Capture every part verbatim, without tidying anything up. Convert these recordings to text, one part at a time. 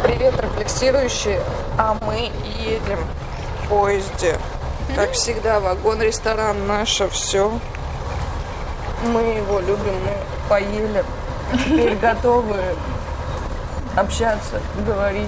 Привет, рефлексирующие, а мы едем в поезде. Как всегда, вагон-ресторан наше все. Мы его любим, мы поели. Теперь готовы общаться, говорить,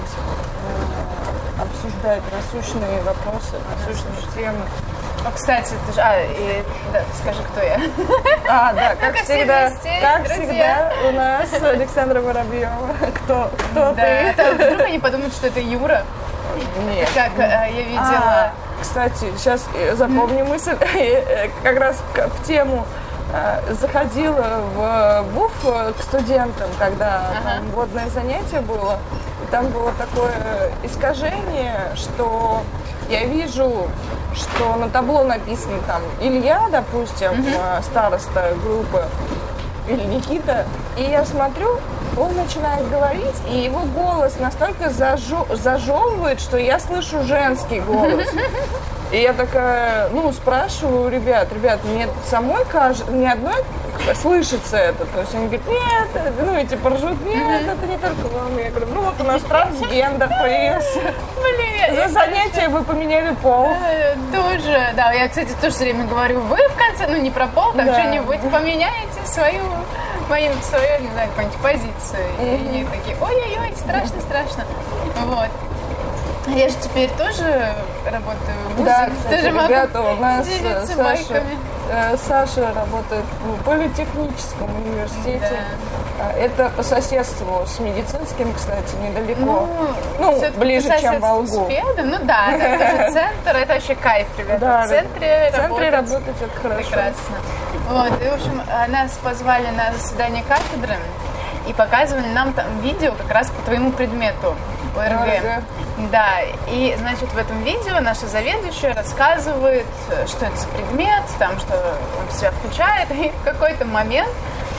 обсуждать насущные вопросы, насущные темы. Ну, кстати, ты же... А, и, да, скажи, кто я. А, да, как ну, всегда, вместе, как друзья. всегда у нас Александра Воробьева. Кто, кто да, ты? Это, вдруг они подумают, что это Юра. Нет. Как а, я видела... А, кстати, сейчас запомни мысль, как раз в тему. Заходила в ВУФ к студентам, когда ага. там водное занятие было, и там было такое искажение, что я вижу, что на табло написано там Илья, допустим, угу. староста группы, или Никита, и я смотрю, он начинает говорить, и его голос настолько зажё- зажёвывает, что я слышу женский голос. И я такая, ну, спрашиваю ребят, ребят, мне самой кажется, мне одной слышится это. То есть они говорят, нет, ну, и типа ржут, нет, это не только вам. Я говорю, ну, вот у нас трансгендер появился. Блин, за занятие вы поменяли пол. Тоже, да, я, кстати, тоже все время говорю, вы в конце, ну, не про пол, там да. что-нибудь поменяете свою, мою, свою, не знаю, какую-нибудь позицию. Mm-hmm. И они такие, ой-ой-ой, страшно, страшно. Вот. Я же теперь тоже работаю в ВУЗе. Да, кстати, тоже ребята, у нас Саша, э, Саша работает в политехническом университете. Да. Это по соседству с медицинским, кстати, недалеко. Ну, ну ближе, чем в Волгу. Ну да, это тоже центр, это вообще кайф, ребята. Да, в центре, в центре работать, работать это хорошо. Прекрасно. Вот, и, в общем, нас позвали на заседание кафедры и показывали нам там видео как раз по твоему предмету. ОРГ. Да, и, значит, в этом видео наша заведующая рассказывает, что это за предмет, там, что он в себя включает, и в какой-то момент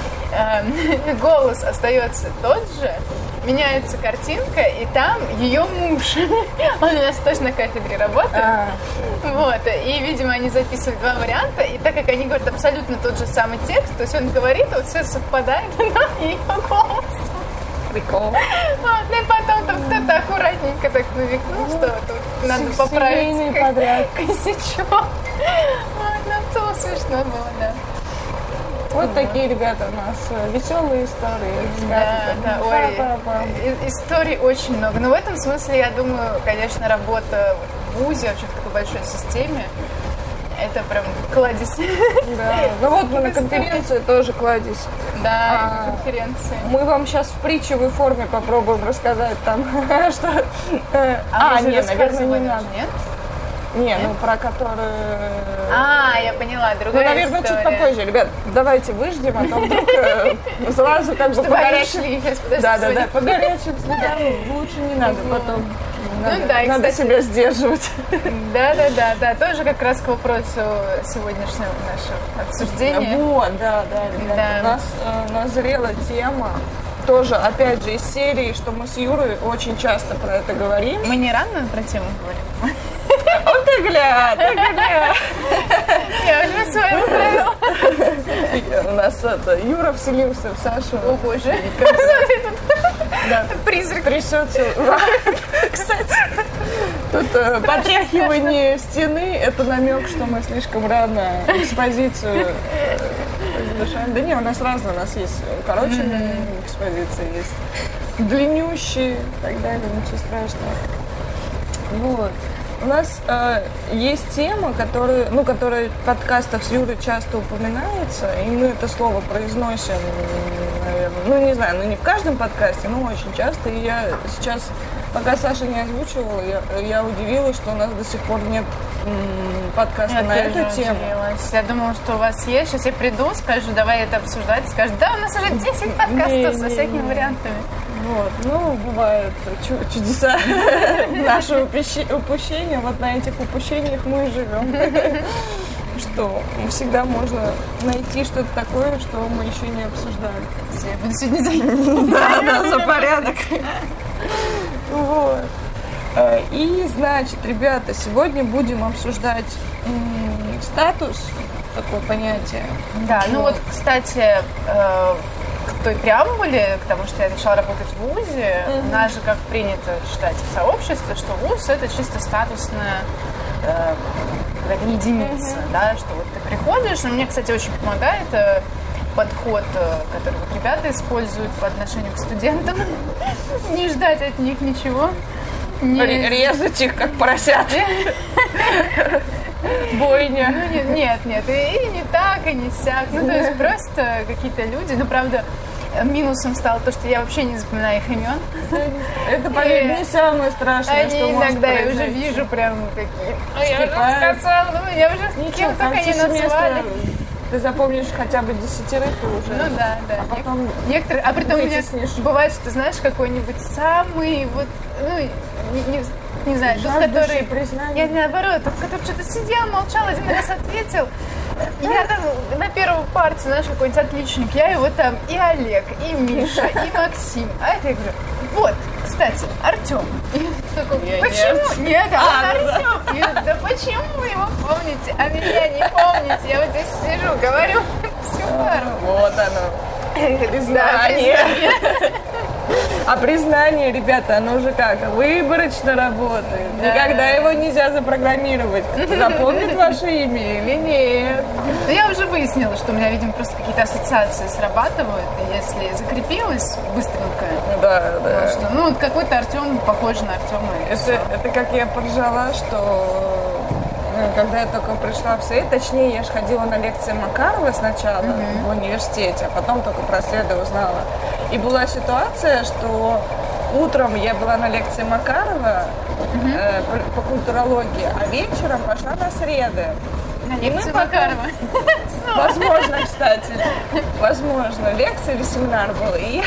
э, голос остается тот же, меняется картинка, и там ее муж. Он у нас тоже на кафедре работает. А. Вот, и, видимо, они записывают два варианта, и так как они говорят абсолютно тот же самый текст, то есть он говорит, вот все совпадает на ее голос. Прикол. Вот, ну и потом там кто-то аккуратненько так намекнул, ну, что тут надо поправить косячок. Вот, ну, в целом смешно было, да. Вот mm-hmm. такие ребята у нас веселые истории. Да, да, ой, историй очень много. Но в этом смысле, я думаю, конечно, работа в ВУЗе, вообще в такой большой системе, это прям кладезь. Да. Ну вот мы на конференции тоже кладезь. Да, а, на конференции. Мы вам сейчас в притчевой форме попробуем рассказать там, что... А, а нет, наверное, не надо. Нет? Не, Нет? ну про которые... А, я поняла, другая Ну, наверное, история. чуть попозже. Ребят, давайте выждем, а то вдруг сразу как бы по горячим... Да, да, да, по горячим следам лучше не надо потом. Надо, ну, да, надо кстати, себя сдерживать. Да, да, да, да. Тоже как раз к вопросу сегодняшнего нашего обсуждения. Вот, да, да, ребята. Да. У нас э, назрела тема. Тоже, опять же, из серии, что мы с Юрой очень часто про это говорим. Мы не рано про тему говорим? Вот ты гля, ты гля. Я уже свою правила. У нас это, Юра вселился в Сашу. О, боже. Да. Призрак. Трясется. Кстати, тут э, потряхивание стены – это намек, что мы слишком рано экспозицию э, завершаем. Да не, у нас разные, у нас есть укороченные mm-hmm. экспозиции, есть длиннющие и так далее, ничего страшного. Вот. У нас э, есть тема, которая, ну, которая в подкастах с Юрой часто упоминается, и мы это слово произносим, наверное, ну, не знаю, ну, не в каждом подкасте, но очень часто. И я сейчас, пока Саша не озвучивала, я, я удивилась, что у нас до сих пор нет м- подкаста я на эту тему. Удивилась. Я думала, что у вас есть. Сейчас я приду, скажу, давай это обсуждать. Скажу, да, у нас уже десять подкастов не, со всякими не, вариантами. Вот, ну, бывают чу- чудеса нашего упущения. Вот на этих упущениях мы и живем. Что всегда можно найти что-то такое, что мы еще не обсуждали. Я буду сегодня за... Да, да, за порядок. Вот. И, значит, ребята, сегодня будем обсуждать м- статус, такое понятие. Да, ну вот, кстати, э, к той преамбуле, к тому, что я начала работать в вузе, mm-hmm. у нас же, как принято считать в сообществе, что вуз – это чисто статусная э, единица, mm-hmm. да, что вот ты приходишь, но мне, кстати, очень помогает э, подход, э, который вот ребята используют по отношению к студентам, не ждать от них ничего. Не... Резать их, как поросят. Бойня. Ну, нет, нет, нет, и, и не так, и не сяк. Ну, то есть просто какие-то люди. Ну, правда, минусом стало то, что я вообще не запоминаю их имен. Это, поверь, не самое страшное, они что может иногда произойти. Я уже вижу прям такие. А я уже сказала, ну, я уже кем только не назвали. Ты запомнишь хотя бы десятерых и уже. Ну да, да. А потом некоторые, а притом у меня бывает, что ты знаешь, какой-нибудь самый вот, ну, не, не, не знаю, тот, который... признание. Я наоборот, тот, который что-то сидел, молчал, один раз ответил. Я там на первую партию, знаешь, какой-нибудь отличник, я его там и Олег, и Миша, и Максим. А это я говорю, вот, кстати, Артем. И такой, я почему? Нет, нет а, а Артем. Я говорю, да почему вы его помните, а меня не помните? Я вот здесь сижу, говорю всю пару. Вот оно. Признание. А признание, ребята, оно уже как? Выборочно работает. Да. Никогда его нельзя запрограммировать. Запомнит ваше имя или нет? Ну, я уже выяснила, что у меня, видимо, просто какие-то ассоциации срабатывают. И если закрепилась быстренько, да, да. что, ну, вот какой-то Артем похож на Артема. Это, это как я поржала, что... Когда я только пришла в Совет, точнее, я же ходила на лекции Макарова сначала mm-hmm. в университете, а потом только про следы узнала. И была ситуация, что утром я была на лекции Макарова mm-hmm. э, по, по культурологии, а вечером пошла на среды. На лекцию Макарова? Возможно, кстати. Возможно. Лекция или семинар был. И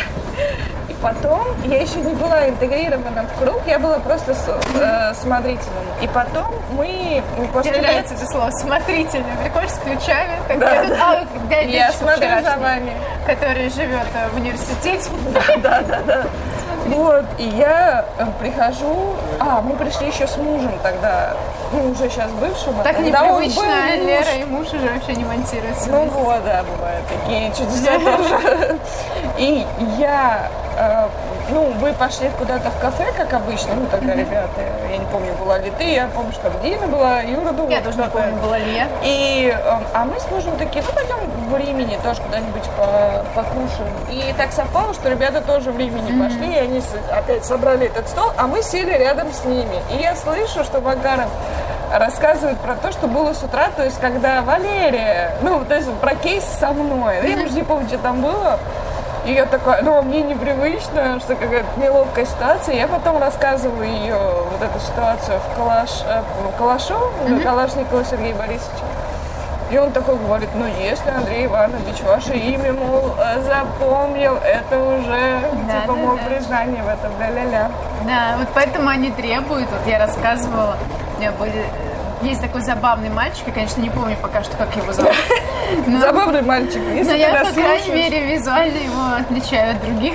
потом я еще не была интегрирована в круг, я была просто с, э, смотрителем. И потом мы после Мне нравится это слово «смотритель». Приходишь с ключами, как да, я, да. А, я смотрю за вами. Который живет в университете. Да, да, да, да. Вот, и я прихожу, а, мы пришли еще с мужем тогда, ну, уже сейчас бывшим. Так непривычно, Лера и муж уже вообще не монтируются. Ну вот, да, бывают такие чудеса тоже. И я, э, ну, вы пошли куда-то в кафе, как обычно, ну, тогда, ребята, я не помню, была ли ты, я помню, что Дина была, Юра думала. Я тоже не помню, была ли я. И, э, а мы с мужем такие, ну, пойдем в Римини тоже куда-нибудь по, покушаем. И так совпало, что ребята тоже в Римини mm-hmm. пошли, и они опять собрали этот стол, а мы сели рядом с ними. И я слышу, что Макаров рассказывает про то, что было с утра, то есть когда Валерия, ну, то есть про кейс со мной. Mm-hmm. Я уже не помню, что там было. И я такая, ну, мне непривычно, что какая-то неловкая ситуация. Я потом рассказываю ее, вот эту ситуацию в Калаш, в Калашу, mm-hmm. Калашникову Сергею Борисовичу. И он такой говорит, ну, если Андрей Иванович ваше имя, мол, запомнил, это уже, да, типа, да, мол, да. признание в этом, ля-ля-ля. Да, вот поэтому они требуют, вот я рассказывала, у меня были... Есть такой забавный мальчик, я, конечно, не помню пока что, как его зовут. Но, забавный мальчик, если но ты я, нас по крайней слушаешь. мере, визуально его отличаю от других.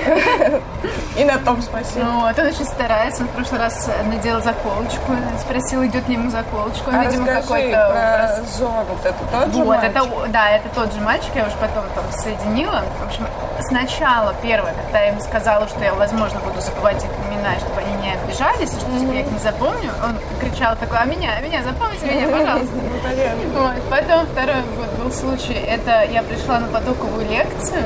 И на том спасибо. Вот, он очень старается. Он в прошлый раз надел заколочку, спросил, идет ли ему заколочку. Он, а видимо, какой-то про Зонт, это тот же вот, мальчик? Это, да, это тот же мальчик, я уже потом там соединила. В общем, сначала, первое, когда я ему сказала, что я, возможно, буду забывать их имена, чтобы они не обижались, и что mm-hmm. я их не запомню, он кричал такой, а меня, а меня, запомните меня, пожалуйста. Вот. Потом второй вот, был случай, это я пришла на потоковую лекцию,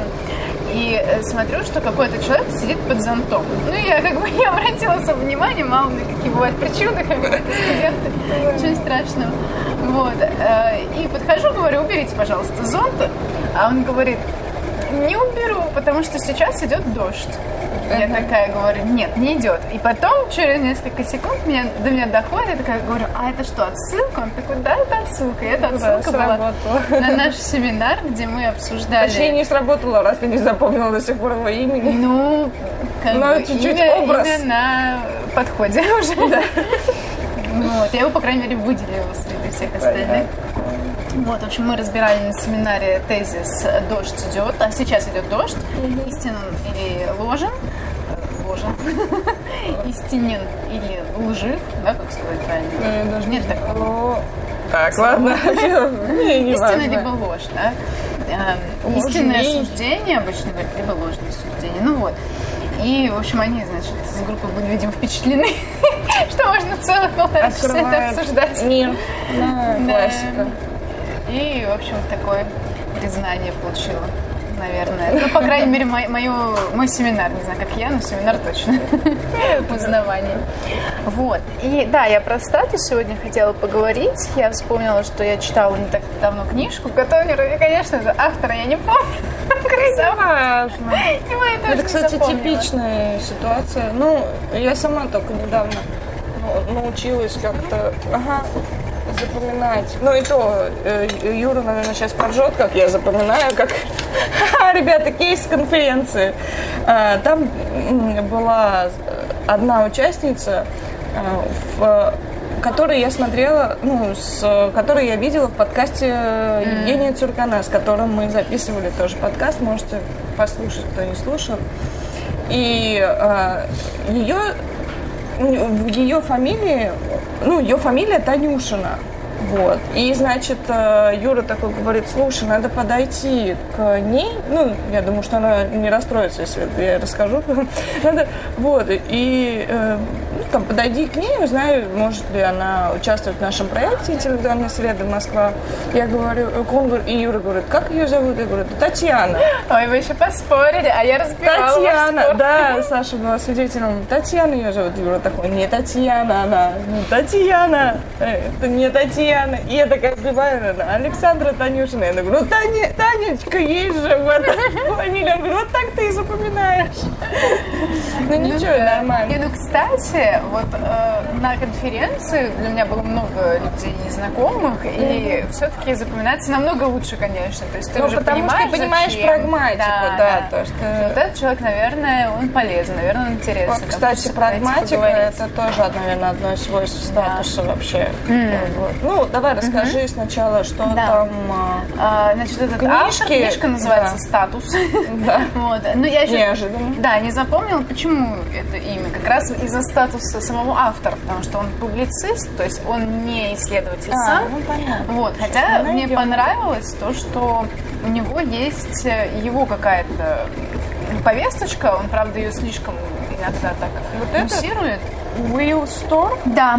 и смотрю, что какой-то человек сидит под зонтом. Ну, я как бы не обратила особо внимания, мало ли какие бывают причуды, как бы студенты, ничего страшного. Вот. И подхожу, говорю, уберите, пожалуйста, зонт. А он говорит, не уберу, потому что сейчас идет дождь. Я такая говорю, нет, не идет. И потом, через несколько секунд, меня, до меня доходит, я такая говорю, а это что, отсылка? Он такой, да, это отсылка. И эта отсылка да, была на наш семинар, где мы обсуждали... Точнее, не сработало, раз ты не запомнила до сих пор его имени. Ну, как Но бы, чуть-чуть имя, образ. имя на подходе уже. Да. Вот, я его, по крайней мере, выделила среди всех остальных. Вот, в общем, мы разбирали на семинаре тезис «Дождь идет», а сейчас идет дождь, mm-hmm. истинен или ложен, ложен, истинен или лжив, да, как сказать правильно? Mm, даже нет такого. Так, ладно. Истина либо ложь, да? э, истинное суждение, обычно говорят, либо ложное суждение. Ну вот. И, в общем, они, значит, с группой были, видимо, впечатлены, что можно целых полтора часа это обсуждать. Мир. Да, классика. И, в общем, такое признание получила, наверное. Ну, по крайней мере, мой, мою, мой семинар. Не знаю, как я, но семинар точно. Узнавание. Вот. И да, я про статус сегодня хотела поговорить. Я вспомнила, что я читала не так давно книжку, которую, конечно же, автора я не помню. Это важно. Это, кстати, типичная ситуация. Ну, я сама только недавно научилась как-то ага, запоминать. Ну и то, Юра, наверное, сейчас поржет, как я запоминаю, как ребята, кейс конференции. Там была одна участница, в который я смотрела, ну, с которой я видела в подкасте Евгения Цуркана, с которым мы записывали тоже подкаст, можете послушать, кто не слушал. И э, ее, в ее фамилии, ну, ее фамилия Танюшина. Вот. И, значит, Юра такой говорит, слушай, надо подойти к ней. Ну, я думаю, что она не расстроится, если я расскажу. Надо, вот. И ну, там, подойди к ней, узнай, может ли она участвовать в нашем проекте «Интеллектуальная среда Москва». Я говорю, и Юра говорит, как ее зовут? Я говорю, Татьяна. Ой, вы еще поспорили, а я разбирала. Татьяна, да, Саша была свидетелем. Татьяна ее зовут. Юра такой, не Татьяна она, не Татьяна, это не Татьяна. И я такая сбиваю, Александра Танюшина. Я говорю, ну, Таня, Танечка, есть же в этом фамилия. Он говорит, вот так ты и запоминаешь. Ну, ничего, нормально. И, ну, кстати, вот на конференции для меня было много людей незнакомых, и все-таки запоминается намного лучше, конечно. То есть ты уже потому понимаешь, что ты понимаешь прагматику, да. То, что... Вот этот человек, наверное, он полезен, наверное, он интересен. Вот, кстати, прагматика, это тоже, наверное, одно из свойств статуса вообще. Ну, давай расскажи mm-hmm. сначала, что да. там а, значит, этот книжки. Автор, книжка называется да. «Статус». Да. Вот. Но я еще, неожиданно. Да, не запомнила, почему это имя. Как раз из-за статуса самого автора, потому что он публицист, то есть он не исследователь а, сам. Ну, понятно. Вот. Хотя мне понравилось то, что у него есть его какая-то повесточка, он, правда, ее слишком иногда так вот муссирует. Will Storm? Да.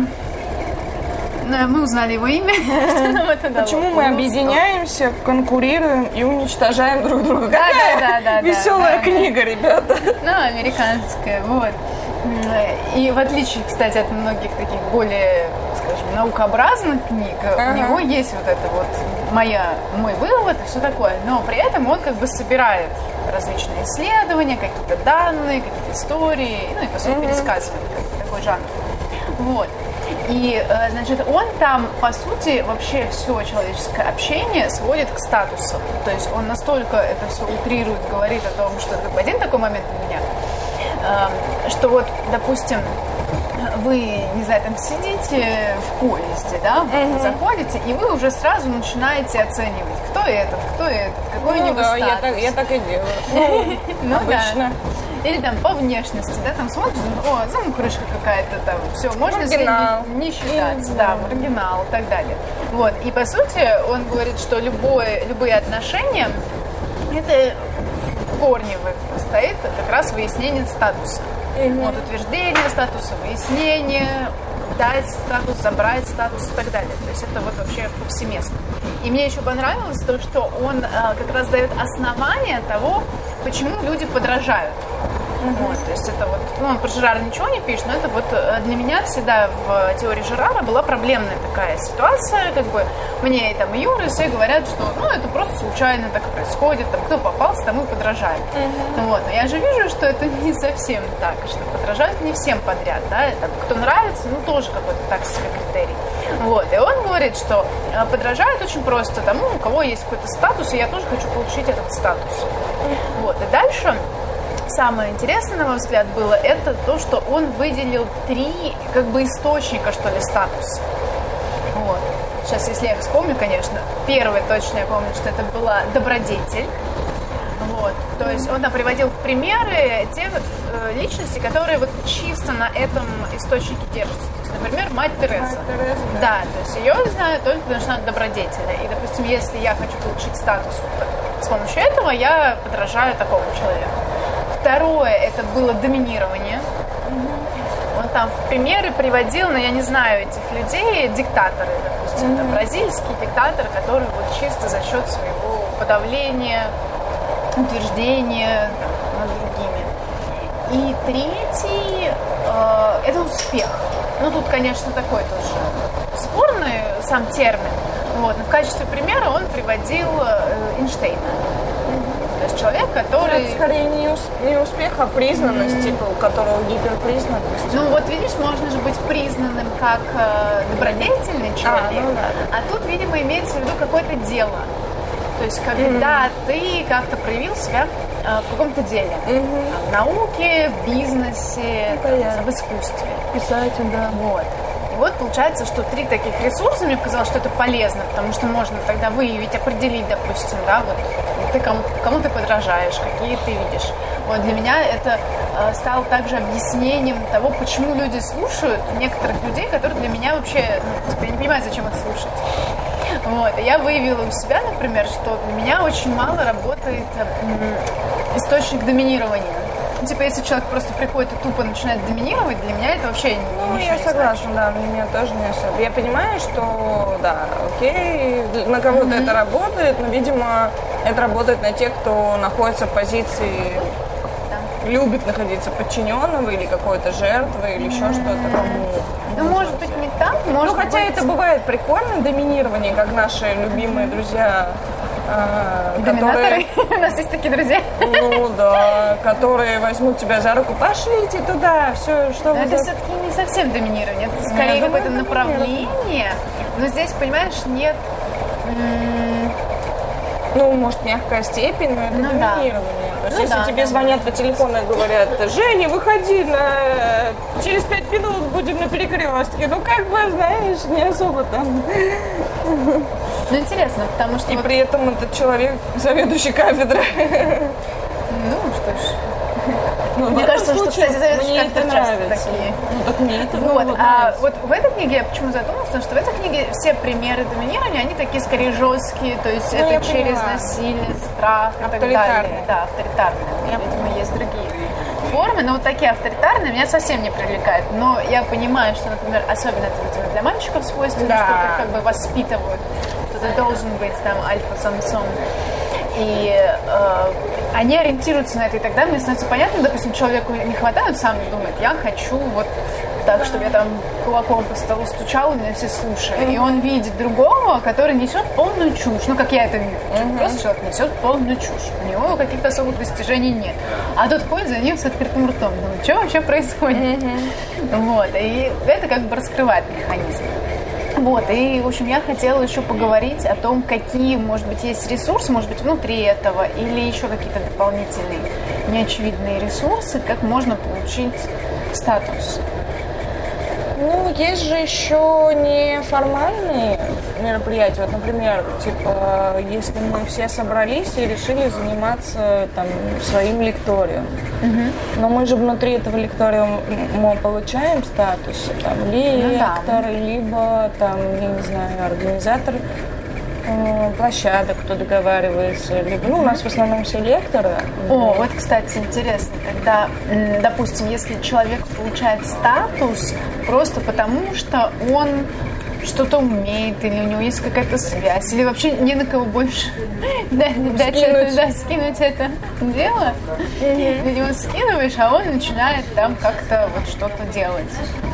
Мы узнали его имя. Почему мы объединяемся, конкурируем и уничтожаем друг друга? Да, Какая да, да, веселая да, книга, да. ребята. Ну, американская, вот. И в отличие, кстати, от многих таких более, скажем, наукообразных книг, ага. у него есть вот это вот моя, мой вывод и все такое. Но при этом он как бы собирает различные исследования, какие-то данные, какие-то истории, ну и, по сути, пересказывает такой жанр. Вот. И, значит, он там, по сути, вообще все человеческое общение сводит к статусу. То есть он настолько это все утрирует, говорит о том, что в один такой момент у меня, что вот, допустим, вы, не знаю, там сидите в поезде, да, mm-hmm. заходите, и вы уже сразу начинаете оценивать, кто этот, кто этот, какой ну, у него да, статус. Я так, я так и делаю. Ну, обычно. Да. Или там по внешности, да, там смотришь, о, замухрышка какая-то там, все, можно с ней не, не считаться, да, маргинал и так далее. Вот, и по сути он говорит, что любое, любые отношения, это в корне стоит как раз выяснение статуса. Mm-hmm. Вот, утверждение статуса, выяснение, дать статус, забрать статус и так далее. То есть это вот вообще повсеместно. И мне еще понравилось то, что он а, как раз дает основание того, почему люди подражают. Mm-hmm. Вот, то есть это вот, ну, он про Жерара ничего не пишет, но это вот для меня всегда в теории Жерара была проблемная такая ситуация, как бы мне и там и Юра, и все говорят, что ну это просто случайно так происходит, там кто попался, тому и подражает. Mm-hmm. Вот, но я же вижу, что это не совсем так, что подражают не всем подряд, да, это, кто нравится, ну тоже какой-то так себе критерий. Вот, и он говорит, что подражают очень просто тому, у кого есть какой-то статус, и я тоже хочу получить этот статус. Mm-hmm. Вот, и дальше самое интересное, на мой взгляд, было это то, что он выделил три как бы источника, что ли, статуса. Вот. Сейчас, если я вспомню, конечно, первый точно я помню, что это была добродетель. Вот. То есть он там приводил в примеры те э, личности, которые вот чисто на этом источнике держатся. То есть, например, мать Тереза. Мать Тереза, да. Да, то есть ее знаю только потому, что она добродетельная. И, допустим, если я хочу получить статус с помощью этого я подражаю такому человеку. Второе, это было доминирование. Он там в примеры приводил, но я не знаю этих людей, диктаторы, допустим, mm-hmm. там, бразильский диктатор, который вот чисто за счет своего подавления, утверждения там, над другими. И третий, э, это успех. Ну, тут, конечно, такой тоже спорный сам термин. Вот. Но в качестве примера он приводил э, Эйнштейна. То есть человек, который... Это скорее не, усп- не успех, а признанность, mm-hmm. типа, у которого гиперпризнанность. Ну вот видишь, можно же быть признанным как э, добродетельный человек, а, ну, да. а тут, видимо, имеется в виду какое-то дело. То есть когда mm-hmm. ты как-то проявил себя э, в каком-то деле. Mm-hmm. В науке, в бизнесе, там, в искусстве. Писатель, да. Вот. И вот получается, что три таких ресурса, мне показалось, что это полезно, потому что можно тогда выявить, определить, допустим, да, вот ты кому, кому ты подражаешь, какие ты видишь. Вот для меня это э, стало также объяснением того, почему люди слушают некоторых людей, которые для меня вообще, ну, типа, я не понимаю, зачем их слушать. Вот. И я выявила у себя, например, что для меня очень мало работает э, источник доминирования. Типа, если человек просто приходит и тупо начинает доминировать, для меня это вообще не Ну, я согласна, да, для меня тоже не особо. Я понимаю, что, да, окей, на кого-то mm-hmm. это работает, но, видимо, это работает на тех, кто находится в позиции, да. любит находиться подчиненного или какой-то жертвы, или еще mm-hmm. что-то, кому... Ну, может быть, не так, может Ну, хотя быть... это бывает прикольно, доминирование, как наши любимые друзья... А, Доминаторы? Которые, у нас есть такие друзья. Ну да, которые возьмут тебя за руку, пошлите туда, все, что но вы... это за... все-таки не совсем доминирование, это скорее Нет, какое-то направление, но здесь, понимаешь, нет... М- ну, может, мягкая степень, но это ну, доминирование. Да. То есть, ну, если да, тебе да, звонят по телефону и говорят, Женя, выходи, на... через пять минут будем на перекрестке, ну, как бы, знаешь, не особо там... Ну, интересно, потому что... И вот... при этом этот человек заведующий кафедрой. Ну, что ж. Ну, мне кажется, что, кстати, заведующие кафедры часто такие. Ну, так мне это вот, вот, а вот в этой книге я почему задумалась, потому что в этой книге все примеры доминирования, они такие скорее жесткие, то есть ну, это через понимаю. насилие, страх и так далее. Да, авторитарные. Я Видимо, есть другие формы, но вот такие авторитарные меня совсем не привлекают. Но я понимаю, что, например, особенно это, видимо, для мальчиков свойственно, да. что их как бы воспитывают, что ты должен быть там альфа-самцом. И э, они ориентируются на это, и тогда мне становится понятно, допустим, человеку не хватает, сам думает, я хочу вот так, чтобы я там кулаком по столу стучала, и меня все слушали. Mm-hmm. И он видит другого, который несет полную чушь, ну, как я это вижу. Mm-hmm. Просто человек несет полную чушь. У него каких-то особых достижений нет. А тот ходит за ним с открытым ртом. Думает, что вообще происходит? Mm-hmm. Вот. И это как бы раскрывает механизм. Вот, и, в общем, я хотела еще поговорить о том, какие, может быть, есть ресурсы, может быть, внутри этого, или еще какие-то дополнительные неочевидные ресурсы, как можно получить статус. Ну, есть же еще неформальные мероприятия. Вот, например, типа, если мы все собрались и решили заниматься там своим лекторием, угу. но мы же внутри этого лекториума мы получаем статус, там, лектор, ну, да. либо, там, я не знаю, организатор площадок, кто договаривается, либо, ну, у нас в основном все лекторы. О, вот, кстати, интересно, когда, допустим, если человек получает статус просто потому, что он что-то умеет, или у него есть какая-то связь, или вообще не на кого больше дать, дать это, да, скинуть это дело, mm-hmm. на него скидываешь, а он начинает там как-то вот что-то делать.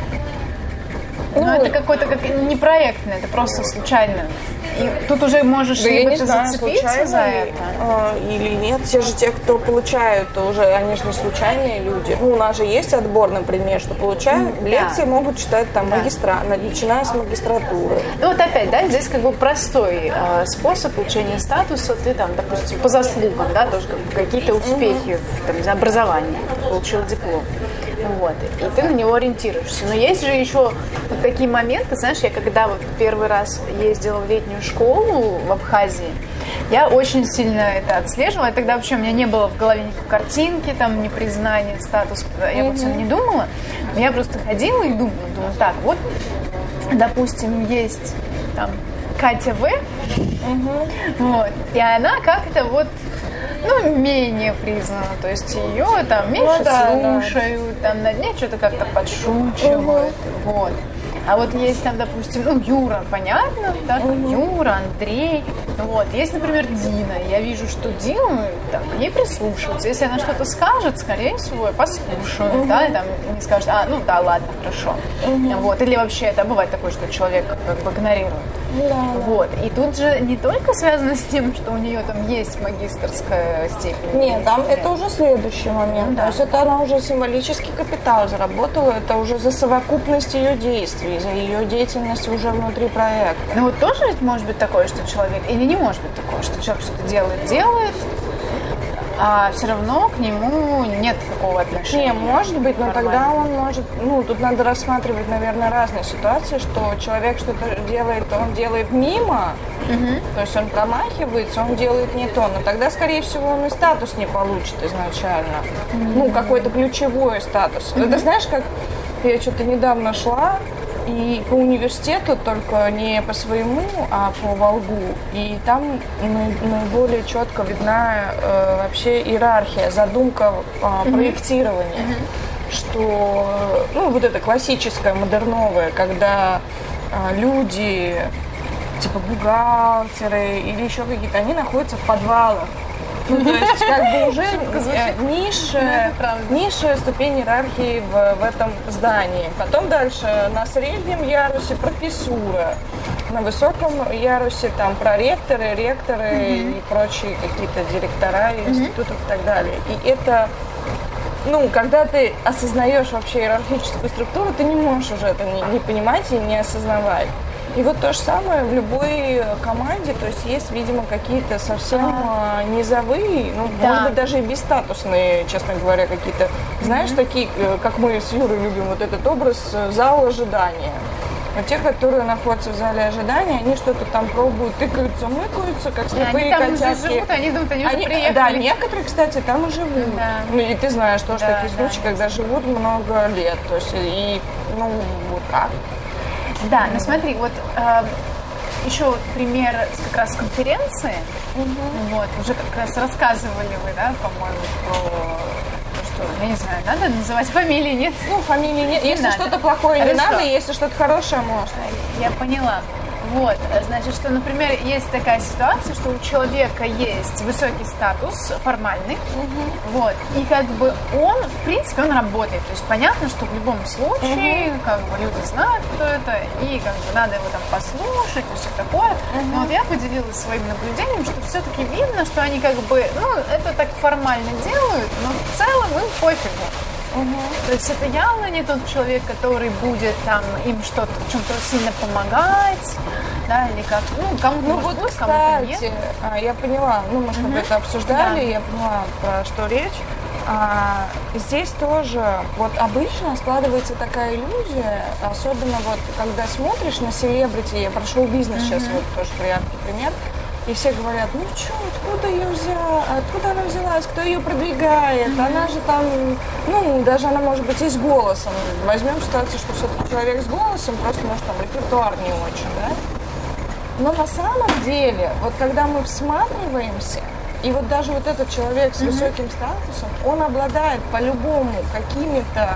Но ну, это какой-то как не проектный, это просто случайно. И тут уже можешь да либо ты знаю, зацепиться за это. А, или нет. Все же те, кто получают, уже они же не случайные люди. Ну, у нас же есть отбор, например, что получают да. лекции, могут читать там да. магистра, начиная с магистратуры. Ну вот опять, да, здесь как бы простой э, способ получения статуса. Ты там, допустим, по заслугам, да, тоже как бы какие-то успехи в там, за образование, получил диплом. Вот, и ты на него ориентируешься. Но есть же еще вот такие моменты, знаешь, я когда вот первый раз ездила в летнюю школу в Абхазии, я очень сильно это отслеживала. И тогда вообще у меня не было в голове никакой картинки, там, ни признания, статус, я обо всем не думала. Я просто ходила и думала, думала, так, вот, допустим, есть там Катя В. Угу. Вот. И она как-то вот, ну, менее признана. То есть ее там меньше ну, да, слушают, да. Там над ней что-то как-то подшучивают. Угу. Вот. А вот есть там, допустим, ну, Юра, понятно, да, угу. Юра, Андрей. Вот. Есть, например, Дина. Я вижу, что Дину там, ей прислушиваются. Если она что-то скажет, скорее всего, послушают, угу. да, и там не скажут, а, ну да, ладно, хорошо. Угу. Вот. Или вообще, это бывает такое, что человек как бы игнорирует. Да, вот. И тут же не только связано с тем, что у нее там есть магистерская степень. Нет, там это уже следующий момент. Да. То есть это она уже символический капитал заработала, это уже за совокупность ее действий, за ее деятельность уже внутри проекта. Ну вот тоже ведь может быть такое, что человек, или не может быть такое, что человек что-то делает, делает, а все равно к нему нет такого отношения. Не, может быть, но тогда он может... Ну, тут надо рассматривать, наверное, разные ситуации, что человек что-то делает, он делает мимо, угу. то есть он промахивается, он делает не то, но тогда, скорее всего, он и статус не получит изначально. Угу. Ну, какой-то ключевой статус. Угу. Это знаешь, как я что-то недавно шла, и по университету, только не по своему, а по Волгу. И там наиболее четко видна э, вообще иерархия, задумка э, mm-hmm. проектирования. Mm-hmm. Что, ну, вот это классическое, модерновое, когда э, люди, типа бухгалтеры или еще какие-то, они находятся в подвалах. Ну, то есть, как бы уже низшая, низшая ступень иерархии в, в этом здании. Потом дальше на среднем ярусе профессура, на высоком ярусе там проректоры, ректоры mm-hmm. и прочие какие-то директора институтов mm-hmm. и так далее. И это, ну, когда ты осознаешь вообще иерархическую структуру, ты не можешь уже это не, не понимать и не осознавать. И вот то же самое в любой команде, то есть есть, видимо, какие-то совсем а, низовые, ну, да. может быть, даже и бесстатусные, честно говоря, какие-то, знаешь, mm-hmm. такие, как мы с Юрой любим, вот этот образ зала ожидания. Но те, которые находятся в зале ожидания, они что-то там пробуют, тыкаются, мыкаются, как слепые котятки. Они там котятки. уже живут, они думают, они, они уже приехали. Да, некоторые, кстати, там и живут. Да. Ну, и ты знаешь тоже да, такие да, случаи, да. когда живут много лет, то есть, и, ну, вот так. Да, ну смотри, вот э, еще пример как раз конференции. Угу. Вот, уже как раз рассказывали вы, да, по-моему, про... Что, я не знаю, надо называть фамилии, нет? Ну, фамилии нет. Не если надо. Что-то плохое Хорошо. Не надо, если что-то хорошее можно. Я поняла. Вот, значит, что, например, есть такая ситуация, что у человека есть высокий статус формальный, угу. вот, и как бы он, в принципе, он работает. То есть понятно, что в любом случае, угу. как бы люди знают, кто это, и как бы надо его там послушать и все такое. Угу. Но вот я поделилась своим наблюдением, что все-таки видно, что они как бы, ну, это так формально делают, но в целом им пофигу. Угу. То есть это явно не тот человек, который будет там им что-то, в чем-то сильно помогать, да, или как, ну, кому-то ну, может вот, быть, кому-то нет. А, я поняла, ну, мы с тобой угу. это обсуждали, да. я поняла, про что речь. А, здесь тоже, вот обычно складывается такая иллюзия, особенно вот, когда смотришь на селебрити, я про шоу-бизнес угу. сейчас вот тоже яркий пример, и все говорят, ну что, откуда ее взяла, откуда она взялась, кто ее продвигает, mm-hmm. она же там, ну, даже она может быть и с голосом. Возьмем ситуацию, что все-таки человек с голосом, просто, может, там репертуар не очень, да? Но на самом деле, вот когда мы всматриваемся, и вот даже вот этот человек с mm-hmm. высоким статусом, он обладает по-любому какими-то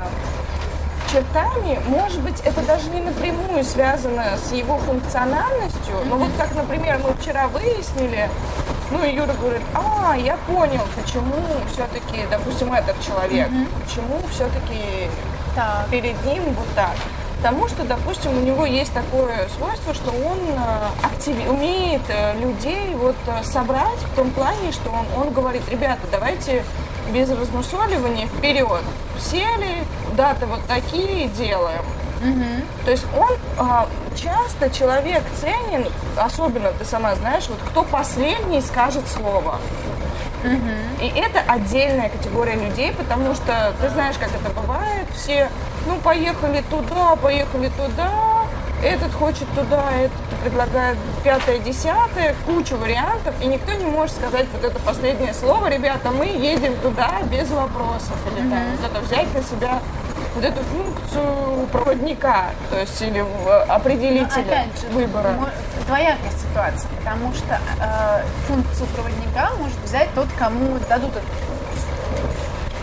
чертами, может быть, это даже не напрямую связано с его функциональностью, но вот как, например, мы вчера выяснили, ну и Юра говорит, а, я понял, почему все-таки, допустим, этот человек, mm-hmm. почему все-таки так. перед ним вот так. Потому что, допустим, у него есть такое свойство, что он актив... умеет людей вот собрать в том плане, что он, он говорит, ребята, давайте без разнусоливания вперед. Сели, даты вот такие делаем. Mm-hmm. То есть он а, часто человек ценен, особенно ты сама знаешь, вот кто последний скажет слово. Mm-hmm. И это отдельная категория людей, потому что ты знаешь, как это бывает. Все, ну, поехали туда, поехали туда, этот хочет туда, этот предлагает пятое, десятое, кучу вариантов, и никто не может сказать вот это последнее слово, ребята, мы едем туда без вопросов, или mm-hmm. там, вот это взять на себя вот эту функцию проводника, то есть или определителя Но, опять же, выбора. Двоякая ситуация, потому что э, функцию проводника может взять тот, кому дадут эту функцию.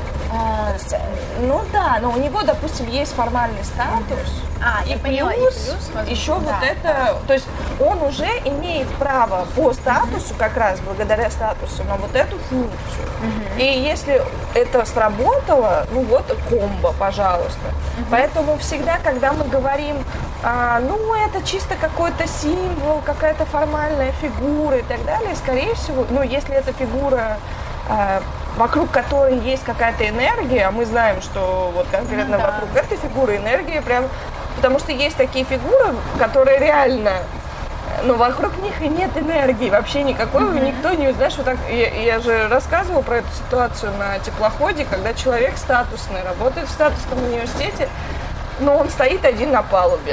А, ну да, но у него, допустим, есть формальный статус. А, и, я плюс поняла, и плюс еще да, вот это, да. то есть он уже имеет право по статусу, как раз благодаря статусу, на вот эту функцию. Uh-huh. И если это сработало, ну вот комбо, пожалуйста. Uh-huh. Поэтому всегда, когда мы говорим, а, ну это чисто какой-то символ, какая-то формальная фигура и так далее, скорее всего, ну если эта фигура, а, вокруг которой есть какая-то энергия, а мы знаем, что вот конкретно ну, да. вокруг этой фигуры энергия прям... Потому что есть такие фигуры, которые реально... Но вокруг них и нет энергии вообще никакой. Mm-hmm. Никто не... Знаешь, вот так... Я, я же рассказывала про эту ситуацию на теплоходе, когда человек статусный, работает в статусном университете, но он стоит один на палубе.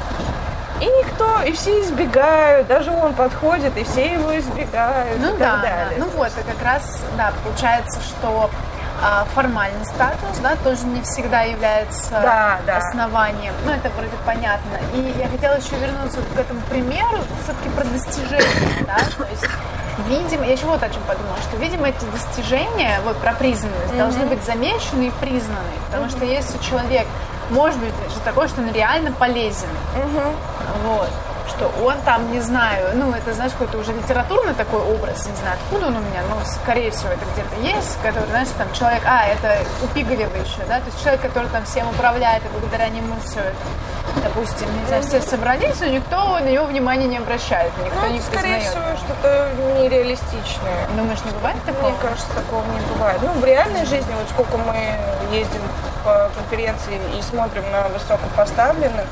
И никто, и все избегают, даже он подходит, и все его избегают, ну, и да, так далее. Да. Ну вот, и как раз, да, получается, что а, формальный статус, да, тоже не всегда является да, да. основанием. Ну, это вроде понятно. И я хотела еще вернуться к этому примеру, все-таки про достижения, да, то есть, видимо, я еще вот о чем подумала, что, видимо, эти достижения, вот про признанность, mm-hmm. должны быть замечены и признаны, потому mm-hmm. что если человек может быть же такое, что он реально полезен. Угу. Вот. Что он там, не знаю, ну, это, знаешь, какой-то уже литературный такой образ, не знаю, откуда он у меня, но, скорее всего, это где-то есть, который, знаешь, там, человек, а, это у Пигалева еще, да, то есть человек, который там всем управляет, и благодаря нему все это, допустим, не знаю, все собрались, но никто на него внимания не обращает, никто ну, не скорее признает. Скорее всего, что-то нереалистичное. Думаешь, не бывает такого? Мне кажется, такого не бывает. Ну, в реальной жизни, вот сколько мы ездим по конференции и смотрим на высокопоставленных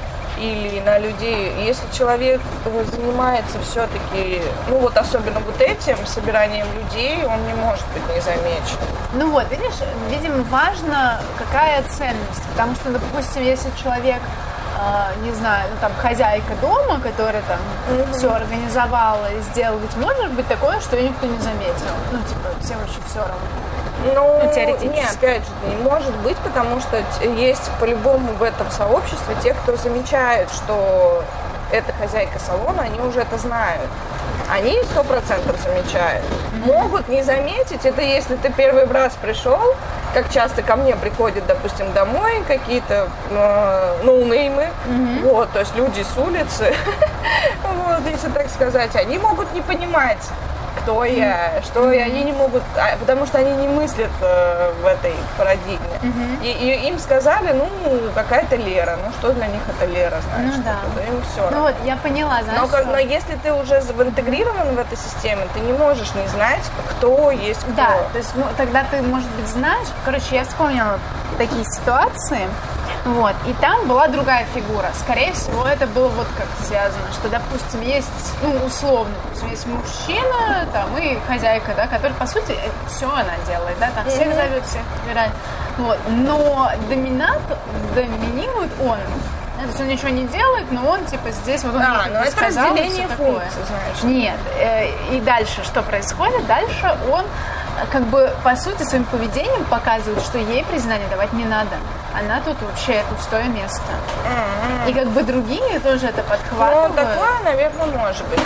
или на людей, если человек занимается все-таки, ну вот особенно вот этим, собиранием людей, он не может быть незамечен. Ну вот, видишь, видимо, важно, какая ценность, потому что, допустим, если человек, э, не знаю, ну там хозяйка дома, которая там mm-hmm. все организовала и сделала, ведь может быть такое, что ее никто не заметил, ну типа всем очень все равно. Ну, ну нет, опять же, не может быть, потому что есть по-любому в этом сообществе те, кто замечает, что это хозяйка салона, они уже это знают. Они сто процентов замечают. Mm-hmm. Могут не заметить, это если ты первый раз пришел, как часто ко мне приходят, допустим, домой какие-то э, ноунеймы, mm-hmm. вот, то есть люди с улицы, вот, если так сказать, они могут не понимать, кто я, mm-hmm. что я, они не могут, а, потому что они не мыслят э, в этой парадигме. Mm-hmm. И, и им сказали, ну, какая-то Лера, ну, что для них это Лера, знаешь, ну, да. да, им все равно. Ну, вот, я поняла, знаешь, но, что... но если ты уже интегрирован в этой системе, ты не можешь не знать, кто есть кто. Да, то есть, ну, тогда ты, может быть, знаешь, короче, я вспомнила такие ситуации, вот, и там была другая фигура. Скорее всего, это было вот как связано, что, допустим, есть, ну, условно, допустим, есть мужчина, там, и хозяйка, да, который, по сути, все она делает, да, там, всех зовет, всех выбирает, вот, но доминант, доминирует он. То есть он ничего не делает, но он, типа, здесь вот он а, не ну это сказал, разделение функций, значит. Нет, э, и дальше что происходит? Дальше он, как бы, по сути, своим поведением показывает, что ей признание давать не надо. Она тут вообще это пустое место. Mm-hmm. И как бы другие тоже это подхватывают. Ну, такое, наверное, может быть.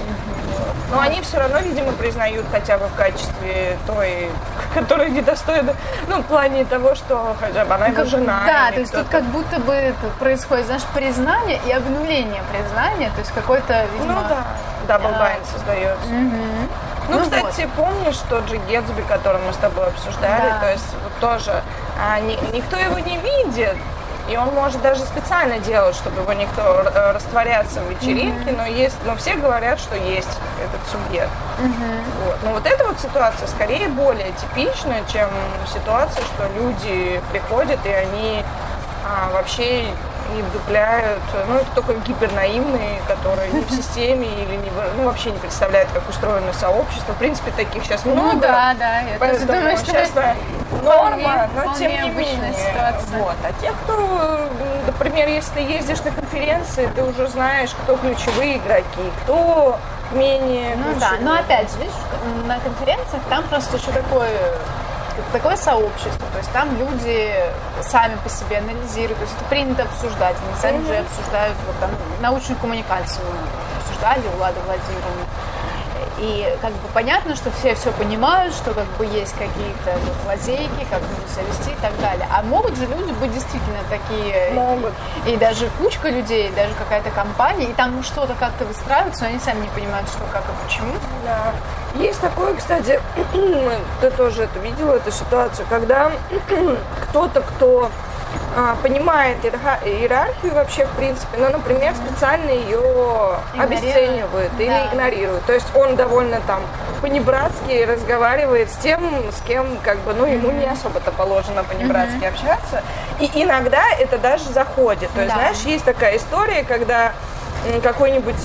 Но mm-hmm. они все равно, видимо, признают хотя бы в качестве той, которая недостойна, ну, в плане того, что хотя бы она его жена. Да, то есть тут как будто бы это происходит, знаешь, признание и обнуление признания, то есть какой-то, видимо... Ну да, даблбайнд а... создается. Mm-hmm. Ну, ну, кстати, вот. Помнишь тот же Гетсби, который мы с тобой обсуждали? Да. То есть вот тоже а, ни, никто его не видит, и он может даже специально делать, чтобы его никто растворяться в вечеринке, mm-hmm. но есть, но все говорят, что есть этот субъект. Mm-hmm. Вот. Но вот эта вот ситуация скорее более типичная, чем ситуация, что люди приходят и они а, вообще не вдупляют, ну, это только гипернаивные, которые не в системе или не, ну, вообще не представляют, как устроено сообщество. В принципе, таких сейчас много. Ну, да, да. Я поэтому думаю, что сейчас это норма, но тем не менее. Ситуация. Вот. А те, кто, например, если ты ездишь на конференции, ты уже знаешь, кто ключевые игроки, кто менее Ну ключевые. да, но опять же, видишь, на конференциях там просто еще такой такое сообщество, то есть там люди сами по себе анализируют, то есть это принято обсуждать, они сами mm-hmm. же обсуждают, вот там научную коммуникацию обсуждали у Лады Владимировны. И как бы понятно, что все все понимают, что как бы есть какие-то вот лазейки, как нужно себя вести и так далее. А могут же люди быть действительно такие... Могут. И, и даже кучка людей, даже какая-то компания, и там что-то как-то выстраивается, но они сами не понимают, что, как и почему. Да. Есть такое, кстати, ты тоже это видела, эту ситуацию, когда кто-то, кто а, понимает иерархию вообще, в принципе, но, например, специально ее обесценивает или да. игнорирует. То есть он довольно там по-небратски разговаривает с тем, с кем, как бы, ну, ему не особо-то положено по-небратски mm-hmm. общаться. И иногда это даже заходит. То есть, да. знаешь, есть такая история, когда какой-нибудь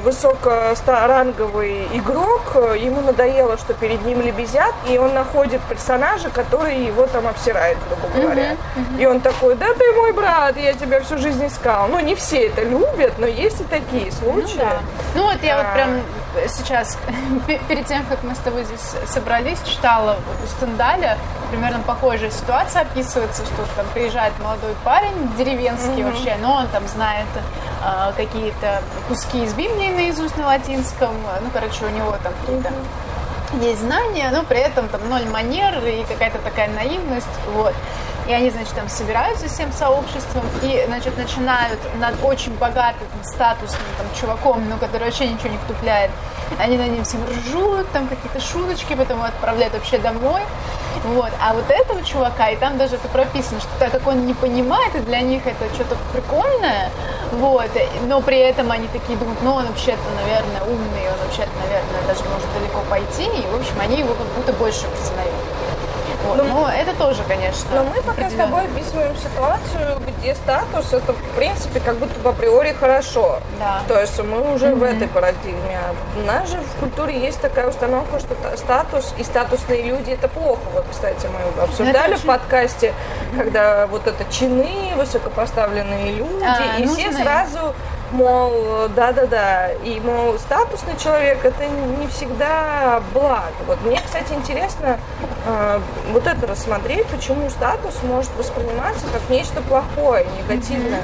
высокоранговый игрок, ему надоело, что перед ним лебезят, и он находит персонажа, который его там обсирает, грубо говоря. Uh-huh, uh-huh. И он такой: да ты мой брат, я тебя всю жизнь искал. Ну, не все это любят, но есть и такие случаи. Ну, да. Ну вот я а... вот прям сейчас, перед тем, как мы с тобой здесь собрались, читала у Стендаля, примерно похожая ситуация описывается, что там приезжает молодой парень, деревенский uh-huh. вообще, но он там знает э, какие-то куски из Библии наизусть на латинском, ну, короче, у него там какие-то mm-hmm. есть знания, но при этом там ноль манер и какая-то такая наивность, вот. И они, значит, там собираются всем сообществом и, значит, начинают над очень богатым, статусным там чуваком, ну, который вообще ничего не втупляет, они над ним всем ржут, там какие-то шуточки, потом его отправляют вообще домой, вот. А вот этого чувака, и там даже это прописано, что так как он не понимает, и для них это что-то прикольное, вот, но при этом они такие думают: ну, он вообще-то, наверное, умный, он вообще-то, наверное, даже может далеко пойти, и, в общем, они его как будто больше признают. Вот. Но, но это тоже, конечно. Но мы пока с тобой описываем ситуацию, где статус — это, в принципе, как будто бы априори хорошо. Да. То есть мы уже mm-hmm. в этой парадигме. У нас же в культуре есть такая установка, что статус и статусные люди — это плохо. Вот, кстати, мы обсуждали в подкасте, когда вот это чины, высокопоставленные люди, а, и все сразу... Мол, да-да-да, и, мол, статусный человек — это не всегда благо. Вот мне, кстати, интересно э, вот это рассмотреть, почему статус может восприниматься как нечто плохое, негативное.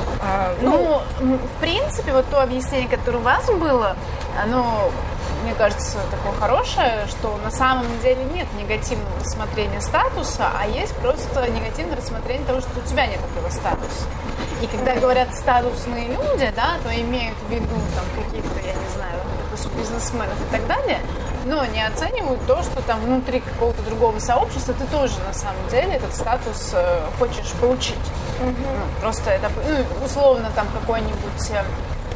Э, ну, ну, в принципе, вот то объяснение, которое у вас было, оно, мне кажется, такое хорошее, что на самом деле нет негативного рассмотрения статуса, а есть просто негативное рассмотрение того, что у тебя нет этого статуса. И когда говорят статусные люди, да, то имеют в виду там каких-то, я не знаю, бизнесменов и так далее, но не оценивают то, что там внутри какого-то другого сообщества ты тоже на самом деле этот статус э, хочешь получить. Mm-hmm. Ну, просто это, ну, условно, там какой-нибудь э,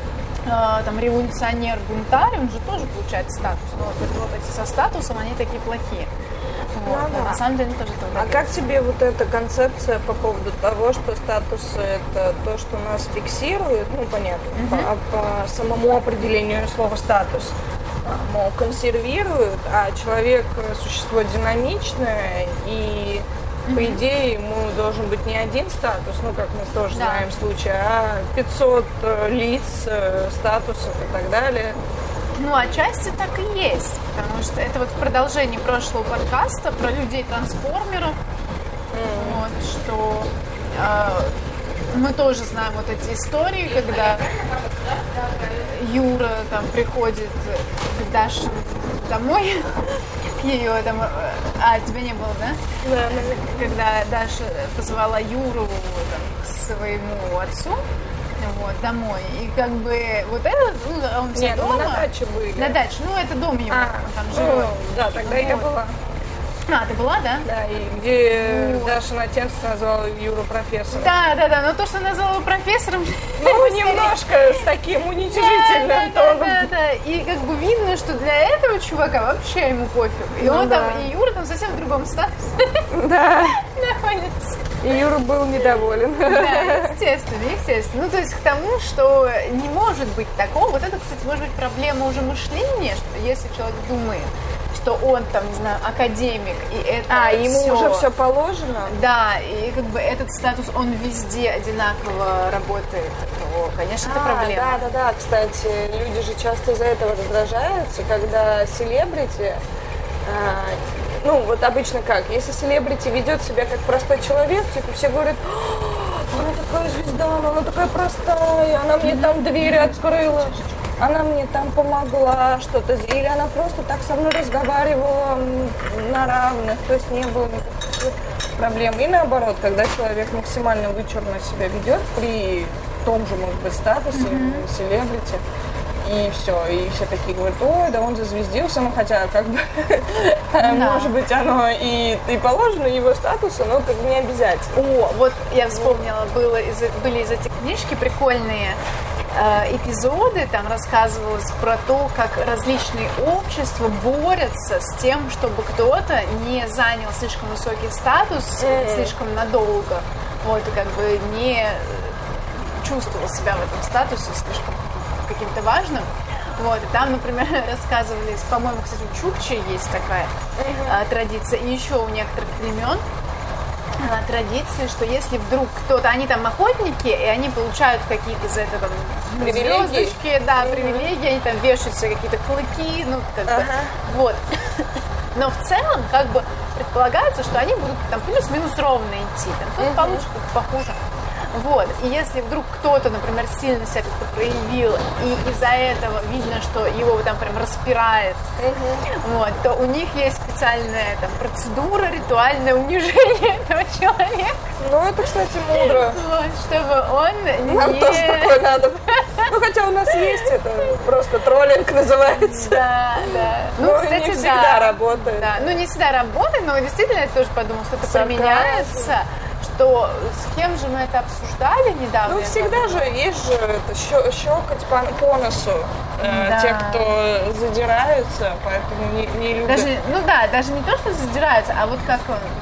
там революционер, бунтарь, он же тоже получает статус, но вот эти со статусом, они такие плохие. Вот. Ну, да. На самом деле тоже А как тебе вот эта концепция по поводу того, что статус — это то, что нас фиксирует, ну, понятно, uh-huh. по, по самому определению слова «статус», мол, консервирует, а человек — существо динамичное, и, uh-huh. по идее, ему должен быть не один статус, ну, как мы тоже да. знаем случай, а пятьсот лиц, статусов и так далее. Ну, отчасти так и есть, потому что это вот продолжение прошлого подкаста про людей-трансформеров, mm. вот, что э, мы тоже знаем вот эти истории, когда Юра там приходит к Даше домой, к ее там, а тебя не было, да? Да. Когда Даша позвала Юру там, к своему отцу, вот, домой. И как бы вот этот, ну, он все Нет, дома. Нет, на даче были. На даче, ну, это дом его, а, там живет. Ну, да, тогда вот. Я была. А, ты была, да? Да, и где вот. Даша на текст назвала Юру профессором. Да, да, да, но то, что назвала его профессором... Ну, немножко с таким уничижительным да, тоном. Да, да, да, и как бы видно, что для этого чувака вообще ему пофиг. И ну, он да. там, и Юра там совсем в другом статусе. Да. Находится. И Юра был недоволен. Да, естественно, естественно. Ну, то есть к тому, что не может быть такого. Вот это, кстати, может быть проблема уже мышления, что если человек думает, что он там, не знаю, академик, и это А, ему все, уже все положено? Да, и как бы этот статус, он везде одинаково работает, то, конечно, а, это проблема. Да, да, да, кстати, люди же часто из-за этого раздражаются, когда селебрити, ну, вот обычно как, если селебрити ведет себя как простой человек, типа все говорят, она такая звезда, но она такая простая, она мне там двери открыла, она мне там помогла что-то, или она просто так со мной разговаривала на равных, то есть не было никаких проблем. И наоборот, когда человек максимально вычурно себя ведет при том же, может быть, статусе, mm-hmm. селебрити, и все, и все такие говорят, ой, да он зазвездился, ну хотя как бы, да. может быть, оно и, и положено его статусу, но как бы не обязательно. О, вот я вспомнила, было из, были из этой книжки прикольные э, эпизоды, там рассказывалось про то, как различные общества борются с тем, чтобы кто-то не занял слишком высокий статус mm-hmm. слишком надолго, вот, и как бы не чувствовал себя в этом статусе слишком каким-то важным. Вот, и там, например, рассказывали, по-моему, кстати, у Чукчи есть такая uh-huh. а, традиция, и еще у некоторых племен а, традиция, что если вдруг кто-то, они там охотники, и они получают какие-то за это там звездочки, да, uh-huh. привилегии, они там вешают себе какие-то клыки, ну, как бы, uh-huh. вот. Но в целом, как бы, предполагается, что они будут там плюс-минус ровно идти, там, кто-то uh-huh. получше, кто-то похуже. Вот, и если вдруг кто-то, например, сильно себя как-то проявил, и из-за этого видно, что его там прям распирает, uh-huh. вот, то у них есть специальная там процедура, ритуальное унижение этого человека. Ну, это, кстати, мудро. Вот, чтобы он Нам не... тоже такое надо. Ну, хотя у нас есть это, просто троллинг называется. Да, да. Ну, ну кстати, не всегда да. работает. Да, ну, не всегда работает, но действительно я тоже подумала, что это применяется. Что с кем же мы это обсуждали недавно? Ну, всегда же есть же это щелкать по, по носу э, да. тех, кто задираются, поэтому не, не любят. Даже, ну да, даже не то, что задираются, а вот как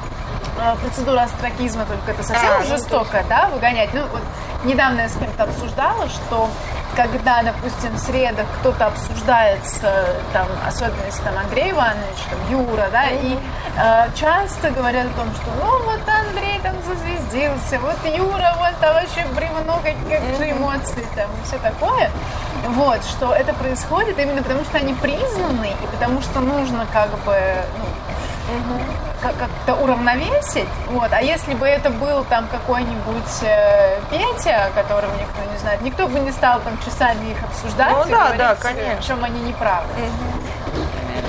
э, процедура остракизма, только это совсем а, жестоко, ну, да, выгонять. Ну, вот недавно я с кем-то обсуждала, что когда, допустим, в средах кто-то обсуждается, там, особенно если там Андрей Иванович, там, Юра, да, mm-hmm. и э, часто говорят о том, что ну вот Андрей там зазвездился, вот Юра, вот там вообще много каких же mm-hmm. эмоций там и все такое. Вот, что это происходит именно потому, что они признаны, и потому что нужно как бы, ну, Угу. как-то уравновесить, вот, а если бы это был там какой-нибудь э, Петя, которого никто не знает, никто бы не стал там часами их обсуждать, ну, и да, говорить, да, конечно. в чем они неправы. Угу.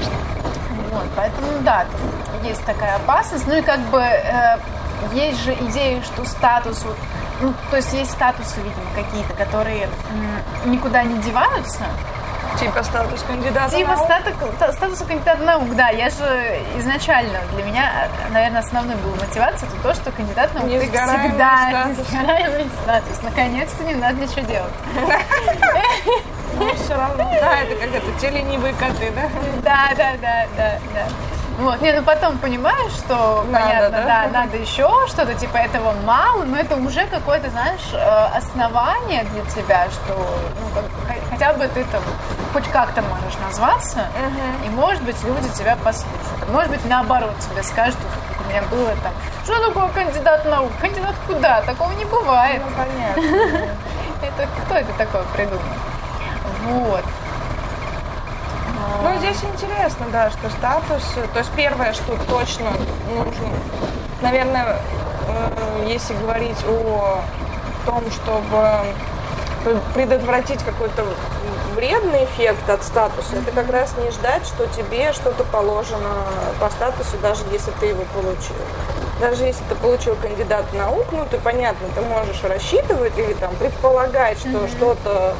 Вот, поэтому, да, тут есть такая опасность, ну и как бы э, есть же идея, что статус, вот, ну, то есть есть статусы, видимо, какие-то, которые м, никуда не деваются. Типа статус кандидата типа наук? Типа статус кандидата наук, да. Я же изначально, для меня, наверное, основной была мотивация, это то, что кандидат наук всегда несгораемый статус. Наконец-то не надо ничего делать. Но все равно, да, это как это, те ленивые коты, да? Да, да, да, да, да. Вот, не, ну потом понимаешь, что, надо, понятно, да? да, надо еще что-то, типа этого мало, но это уже какое-то, знаешь, основание для тебя, что, ну, как, хотя бы ты там хоть как-то можешь назваться, uh-huh. и, может быть, люди тебя послушают. Может быть, наоборот, тебе скажут, как у меня было там, что такое кандидат наук? Кандидат куда? Такого не бывает. Ну, понятно. Это кто это такое придумал? Вот. Ну, здесь интересно, да, что статус, то есть первое, что точно нужно, наверное, если говорить о том, чтобы предотвратить какой-то вредный эффект от статуса, это как раз не ждать, что тебе что-то положено по статусу, даже если ты его получил. Даже если ты получил кандидат наук, ну, ты, понятно, ты можешь рассчитывать или там предполагать, что mm-hmm. что-то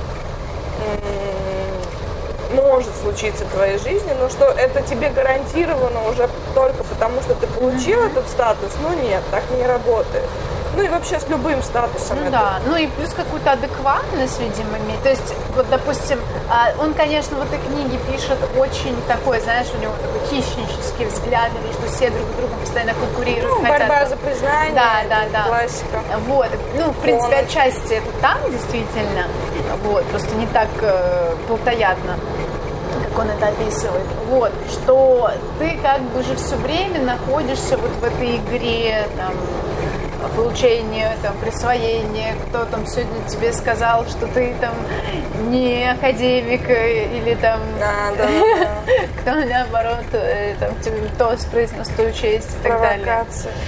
может случиться в твоей жизни, но что это тебе гарантировано уже только потому, что ты получил mm-hmm. этот статус, ну нет, так не работает. Ну и вообще с любым статусом. Ну это. да, ну и плюс какую-то адекватность, видимо, иметь. То есть, вот, допустим, он, конечно, в этой книге пишет очень такой, знаешь, у него такой хищнический взгляд, что все друг с другом постоянно конкурируют. Ну, хотят, борьба за признание, да, да, да. классика. Вот, ну, в принципе, Он... отчасти это там, действительно, вот, просто не так э, плотоядно, как он это описывает. Вот, что ты как бы же все время находишься вот в этой игре, там, получение, там, присвоение, кто там сегодня тебе сказал, что ты там не академик или там да, да, да. кто наоборот там тебе тост произнес твою честь и так далее.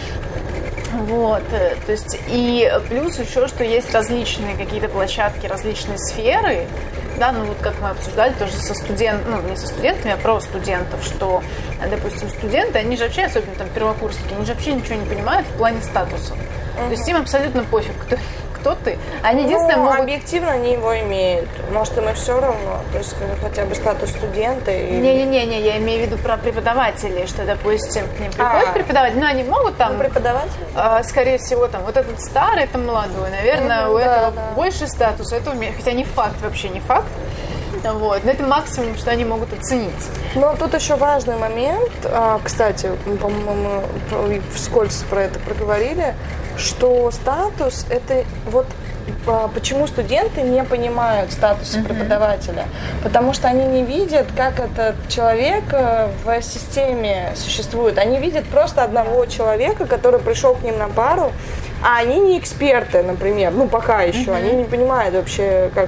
Вот, то есть и плюс еще, что есть различные какие-то площадки, различные сферы, да, ну вот как мы обсуждали тоже со студентами, ну не со студентами, а про студентов, что, допустим, студенты, они же вообще, особенно там первокурсники, они же вообще ничего не понимают в плане статуса. Uh-huh. То есть им абсолютно пофиг, кто, кто ты. Они единственное ну, могут... объективно они его имеют. Может, им и все равно. То есть хотя бы статус студента. И... Не-не-не, я имею в виду про преподавателей, что, допустим, к ним приходят а, преподаватели, но они могут там... Ну, преподаватели? А, скорее всего, там, вот этот старый, это молодой. Наверное, угу, у да, этого да. больше статус, это умеет. Хотя не факт, вообще не факт. Вот. Но это максимум, что они могут оценить. Но тут еще важный момент. Кстати, по-моему, мы вскользь про это проговорили, что статус – это вот почему студенты не понимают статуса uh-huh. преподавателя. Потому что они не видят, как этот человек в системе существует. Они видят просто одного человека, который пришел к ним на пару, а они не эксперты, например. Ну, пока еще. Uh-huh. Они не понимают вообще, как...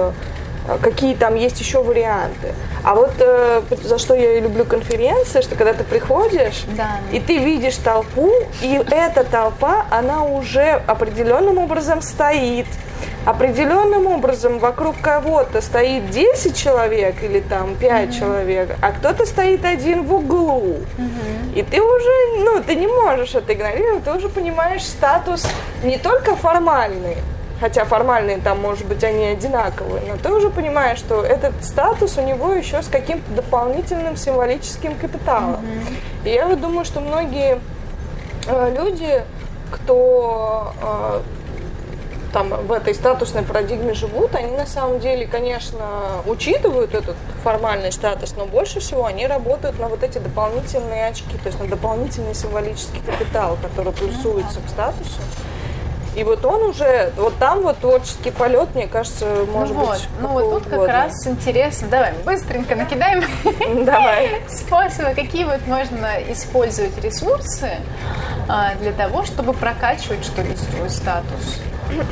какие там есть еще варианты. А вот э, за что я и люблю конференции, что когда ты приходишь, да. и ты видишь толпу, и эта толпа, она уже определенным образом стоит. Определенным образом вокруг кого-то стоит десять человек или там пять mm-hmm. человек, а кто-то стоит один в углу. Mm-hmm. И ты уже, ну, ты не можешь это игнорировать, ты уже понимаешь статус не только формальный, хотя формальные там, может быть, они одинаковые, но ты уже понимаешь, что этот статус у него еще с каким-то дополнительным символическим капиталом. Mm-hmm. И я вот думаю, что многие э, люди, кто э, там в этой статусной парадигме живут, они на самом деле, конечно, учитывают этот формальный статус, но больше всего они работают на вот эти дополнительные очки, то есть на дополнительный символический капитал, который плюсуется mm-hmm. к статусу. И вот он уже, вот там вот творческий полет, мне кажется, может ну вот, быть, ну вот тут как раз интересно. Давай, быстренько накидаем Давай. способы, какие вот можно использовать ресурсы а, для того, чтобы прокачивать, что ли, свой статус.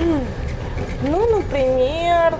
Ну, например,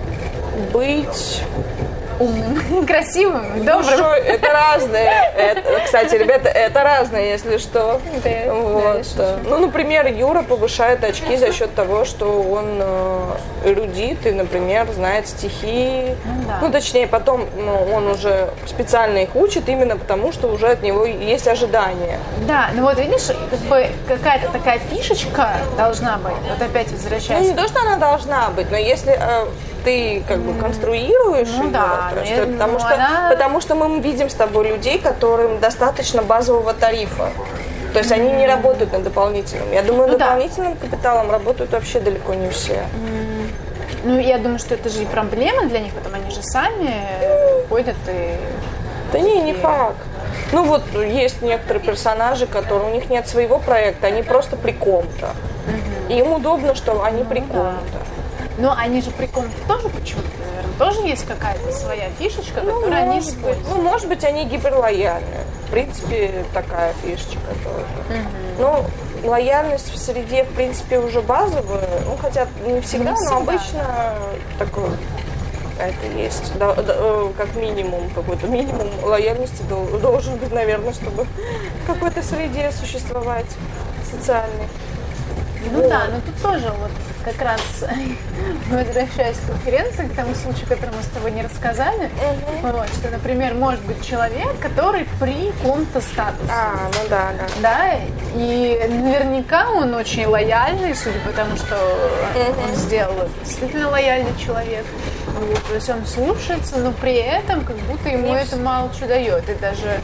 быть... умным, красивым, добрым. Ну, что, это разное. Это, кстати, ребята, это разное, если что. Да, вот. да, ну, например, Юра повышает очки за счет того, что он э, эрудит и, например, знает стихи. Ну, да. ну точнее, потом ну, он уже специально их учит именно потому, что уже от него есть ожидания. Да, ну вот видишь, как бы какая-то такая фишечка должна быть. Вот опять возвращаясь. Ну, не то, что она должна быть, но если... Э, ты как бы конструируешь ну, ее, да, просто, ну, потому, ну, что, она... потому что мы видим с тобой людей, которым достаточно базового тарифа. То есть mm-hmm. они не работают над дополнительным. Я думаю, ну, дополнительным да. капиталом работают вообще далеко не все. Mm. Ну, я думаю, что это же и проблема для них, потому они же сами ходят и... Да не, не факт. Ну вот есть некоторые персонажи, которые у них нет своего проекта, они просто при ком-то. Mm-hmm. И им удобно, что они ну, при ком-то. Да. Но они же при ком-то тоже почему-то, наверное, тоже есть какая-то своя фишечка, ну, которую они используют. используют. Ну, может быть, они гиперлояльны. В принципе, такая фишечка тоже. Угу. Ну, лояльность в среде, в принципе, уже базовая. Ну, хотя не всегда, не всегда но обычно да. такое это есть. Да, да, как минимум, какой-то минимум лояльности должен быть, наверное, чтобы в какой-то среде существовать социальной. Ну вот. Да, но тут тоже вот как раз возвращаясь к конференции, к тому случаю, который мы с тобой не рассказали, uh-huh. вот, что, например, может быть человек, который при ком-то статусе. А, ну да, да. Да, и наверняка он очень лояльный, судя по тому, что uh-huh. он сделал, действительно лояльный человек. Вот, то есть он слушается, но при этом как будто ему Нет. это мало что дает. И даже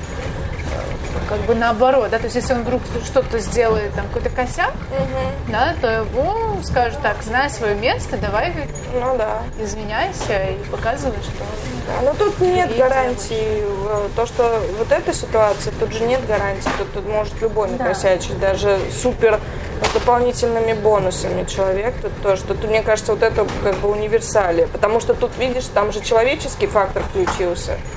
как бы наоборот, да, то есть если он вдруг что-то сделает, там, какой-то косяк, угу. да, то его скажут, так, знай свое место, давай, ну, да. извиняйся и показывай, что... Да, но тут нет гарантии, то, что вот эта ситуация, тут же нет гарантии, тут, тут может любой накосячить, да. даже супер с дополнительными бонусами человек, тут тоже, тут, мне кажется, вот это как бы универсалия, потому что тут, видишь, там же человеческий фактор включился.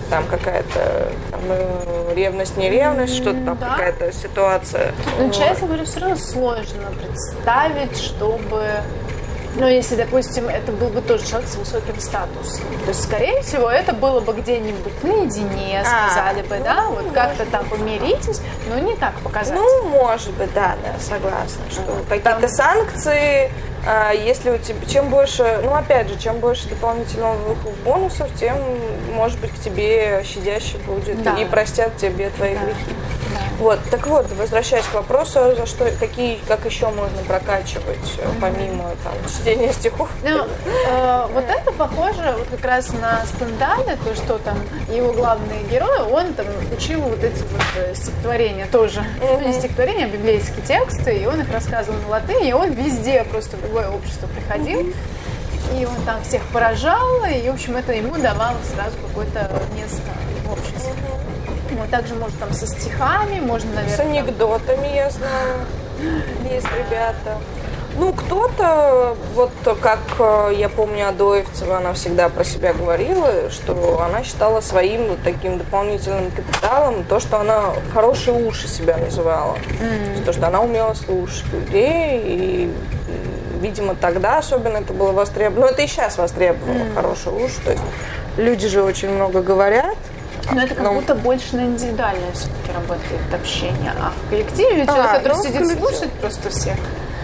там какая-то там, ревность, не ревность, что-то там, да. какая-то ситуация. Ну, честно говоря, все равно сложно представить, чтобы... Ну, если, допустим, это был бы тоже человек с высоким статусом. То есть, скорее всего, это было бы где-нибудь наедине, сказали а, бы, ну, да, вот как-то там помиритесь, но не так показать. Ну, может быть, да, да, согласна, что а, какие-то там... санкции, а, если у тебя, чем больше, ну, опять же, чем больше дополнительных бонусов, тем, может быть, к тебе щадяще будет да. и простят тебе твои да. грехи. Да. Вот, так вот, возвращаясь к вопросу, за что, какие, как еще можно прокачивать, mm-hmm. помимо там чтения стихов? Ну, э, вот это похоже вот как раз на Стендаля, то, что там его главный герой, он там учил вот эти вот стихотворения тоже, mm-hmm. не стихотворения, а библейские тексты, и он их рассказывал на латыни, и он везде просто в любое общество приходил, mm-hmm. и он там всех поражал, и, в общем, это ему давало сразу какое-то место в обществе. Mm-hmm. Вот, также можно там со стихами, можно, наверное... С анекдотами, я знаю, есть ребята. Ну, кто-то, вот как я помню Адоевцева, она всегда про себя говорила, что она считала своим вот таким дополнительным капиталом то, что она хорошие уши себя называла. Mm-hmm. То, что она умела слушать людей, и, видимо, тогда особенно это было востребовано. Но это и сейчас востребовано, mm-hmm. хорошие уши. То есть люди же очень много говорят. Но это как Но... будто больше на индивидуальное все-таки работает общение. А в коллективе а, человек, который ну, сидит коллектив. слушает просто всех,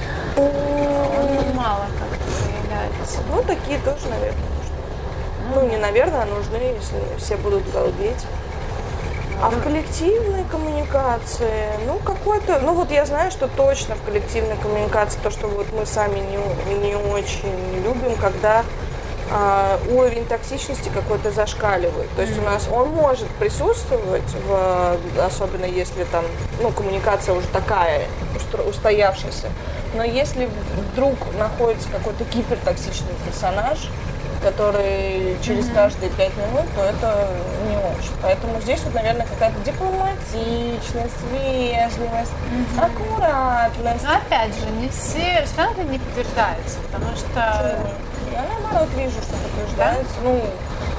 он мало как-то проявляется. Ну, такие тоже, наверное, нужны. Ну, не наверное, а нужны, если все будут галдеть. А в коллективной коммуникации, ну, какой-то... Ну, вот я знаю, что точно в коллективной коммуникации, то, что вот мы сами не, не очень любим, когда... уровень токсичности какой-то зашкаливает. То есть mm-hmm. у нас он может присутствовать, в, особенно если там, ну, коммуникация уже такая, устоявшаяся. Но если вдруг находится какой-то гипертоксичный персонаж, который через mm-hmm. каждые пять минут, то это не очень. Поэтому здесь вот, наверное, какая-то дипломатичность, вежливость, mm-hmm. аккуратность. Но опять же, не все, все равно это не подтверждается, потому что... Я, наоборот, вижу, что подтверждается. Да? Ну,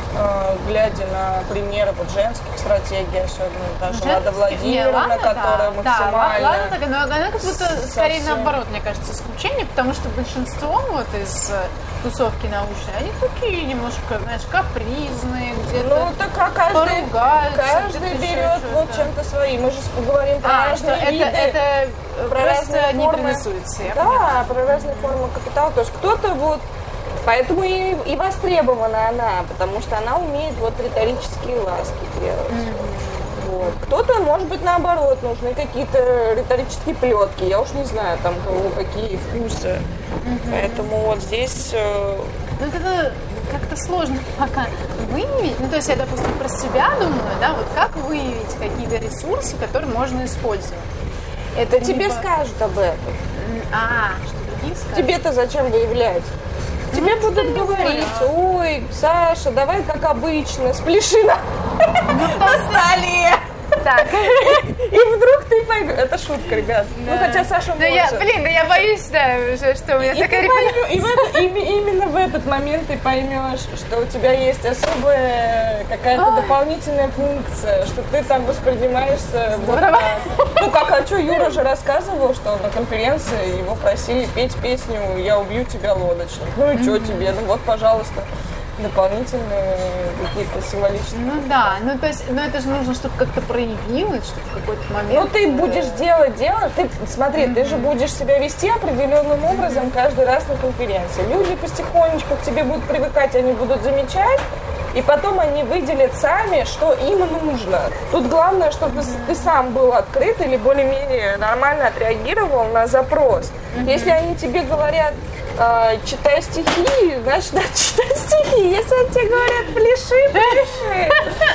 э, глядя на примеры вот женских стратегий, особенно та же Лада Владимировна, которая да, максимально... Да, Лада, но она как будто совсем... скорее наоборот, мне кажется, исключение, потому что большинство вот из тусовки научной, они такие немножко, знаешь, капризные, где-то ну, так а каждый, каждый берет вот чем-то своим. Мы же поговорим про а, разные что виды. Это, это про просто не приносуется. Да, понимаю. Про разные формы капитала. То есть кто-то вот поэтому и, и востребована она, потому что она умеет вот риторические ласки делать. Mm-hmm. Вот. Кто-то, может быть, наоборот, нужны какие-то риторические плетки. Я уж не знаю, там, кого какие вкусы. Mm-hmm. Поэтому вот здесь... Э... Ну, это как-то сложно пока выявить. Ну, то есть я, допустим, про себя думаю, да, вот как выявить какие-то ресурсы, которые можно использовать. Это либо... тебе скажут об этом. А, что другие скажут? Тебе-то зачем выявлять? Тебе ну, будут говорить, ой, Саша, давай как обычно, спляши на, ну, на столе. Так. И вдруг ты поймешь. Это шутка, ребят. Да. Ну, хотя Саша может. Я, блин, да я боюсь, да, уже, что у меня и такая репутация. И, в это, и именно в этот момент ты поймешь, что у тебя есть особая какая-то Ой. дополнительная функция, что ты там воспринимаешься. Здорово. Вот, ну, как, а что, Юра же рассказывал, что на конференции его просили петь песню «Я убью тебя, лодочник». Ну и что mm-hmm. тебе? Ну вот, пожалуйста. Дополнительные какие-то символические. Ну да, ну то есть, ну это же нужно, чтобы как-то проявилось, чтобы в какой-то момент... Ну ты будешь делать дело, ты, смотри, mm-hmm. ты же будешь себя вести определенным образом mm-hmm. каждый раз на конференции. Люди потихонечку к тебе будут привыкать, они будут замечать, и потом они выделят сами, что им нужно. Тут главное, чтобы mm-hmm. ты сам был открыт или более-менее нормально отреагировал на запрос. Mm-hmm. Если они тебе говорят, э, читай стихи, значит, надо читать стихи. Если они тебе говорят, пляши, пляши.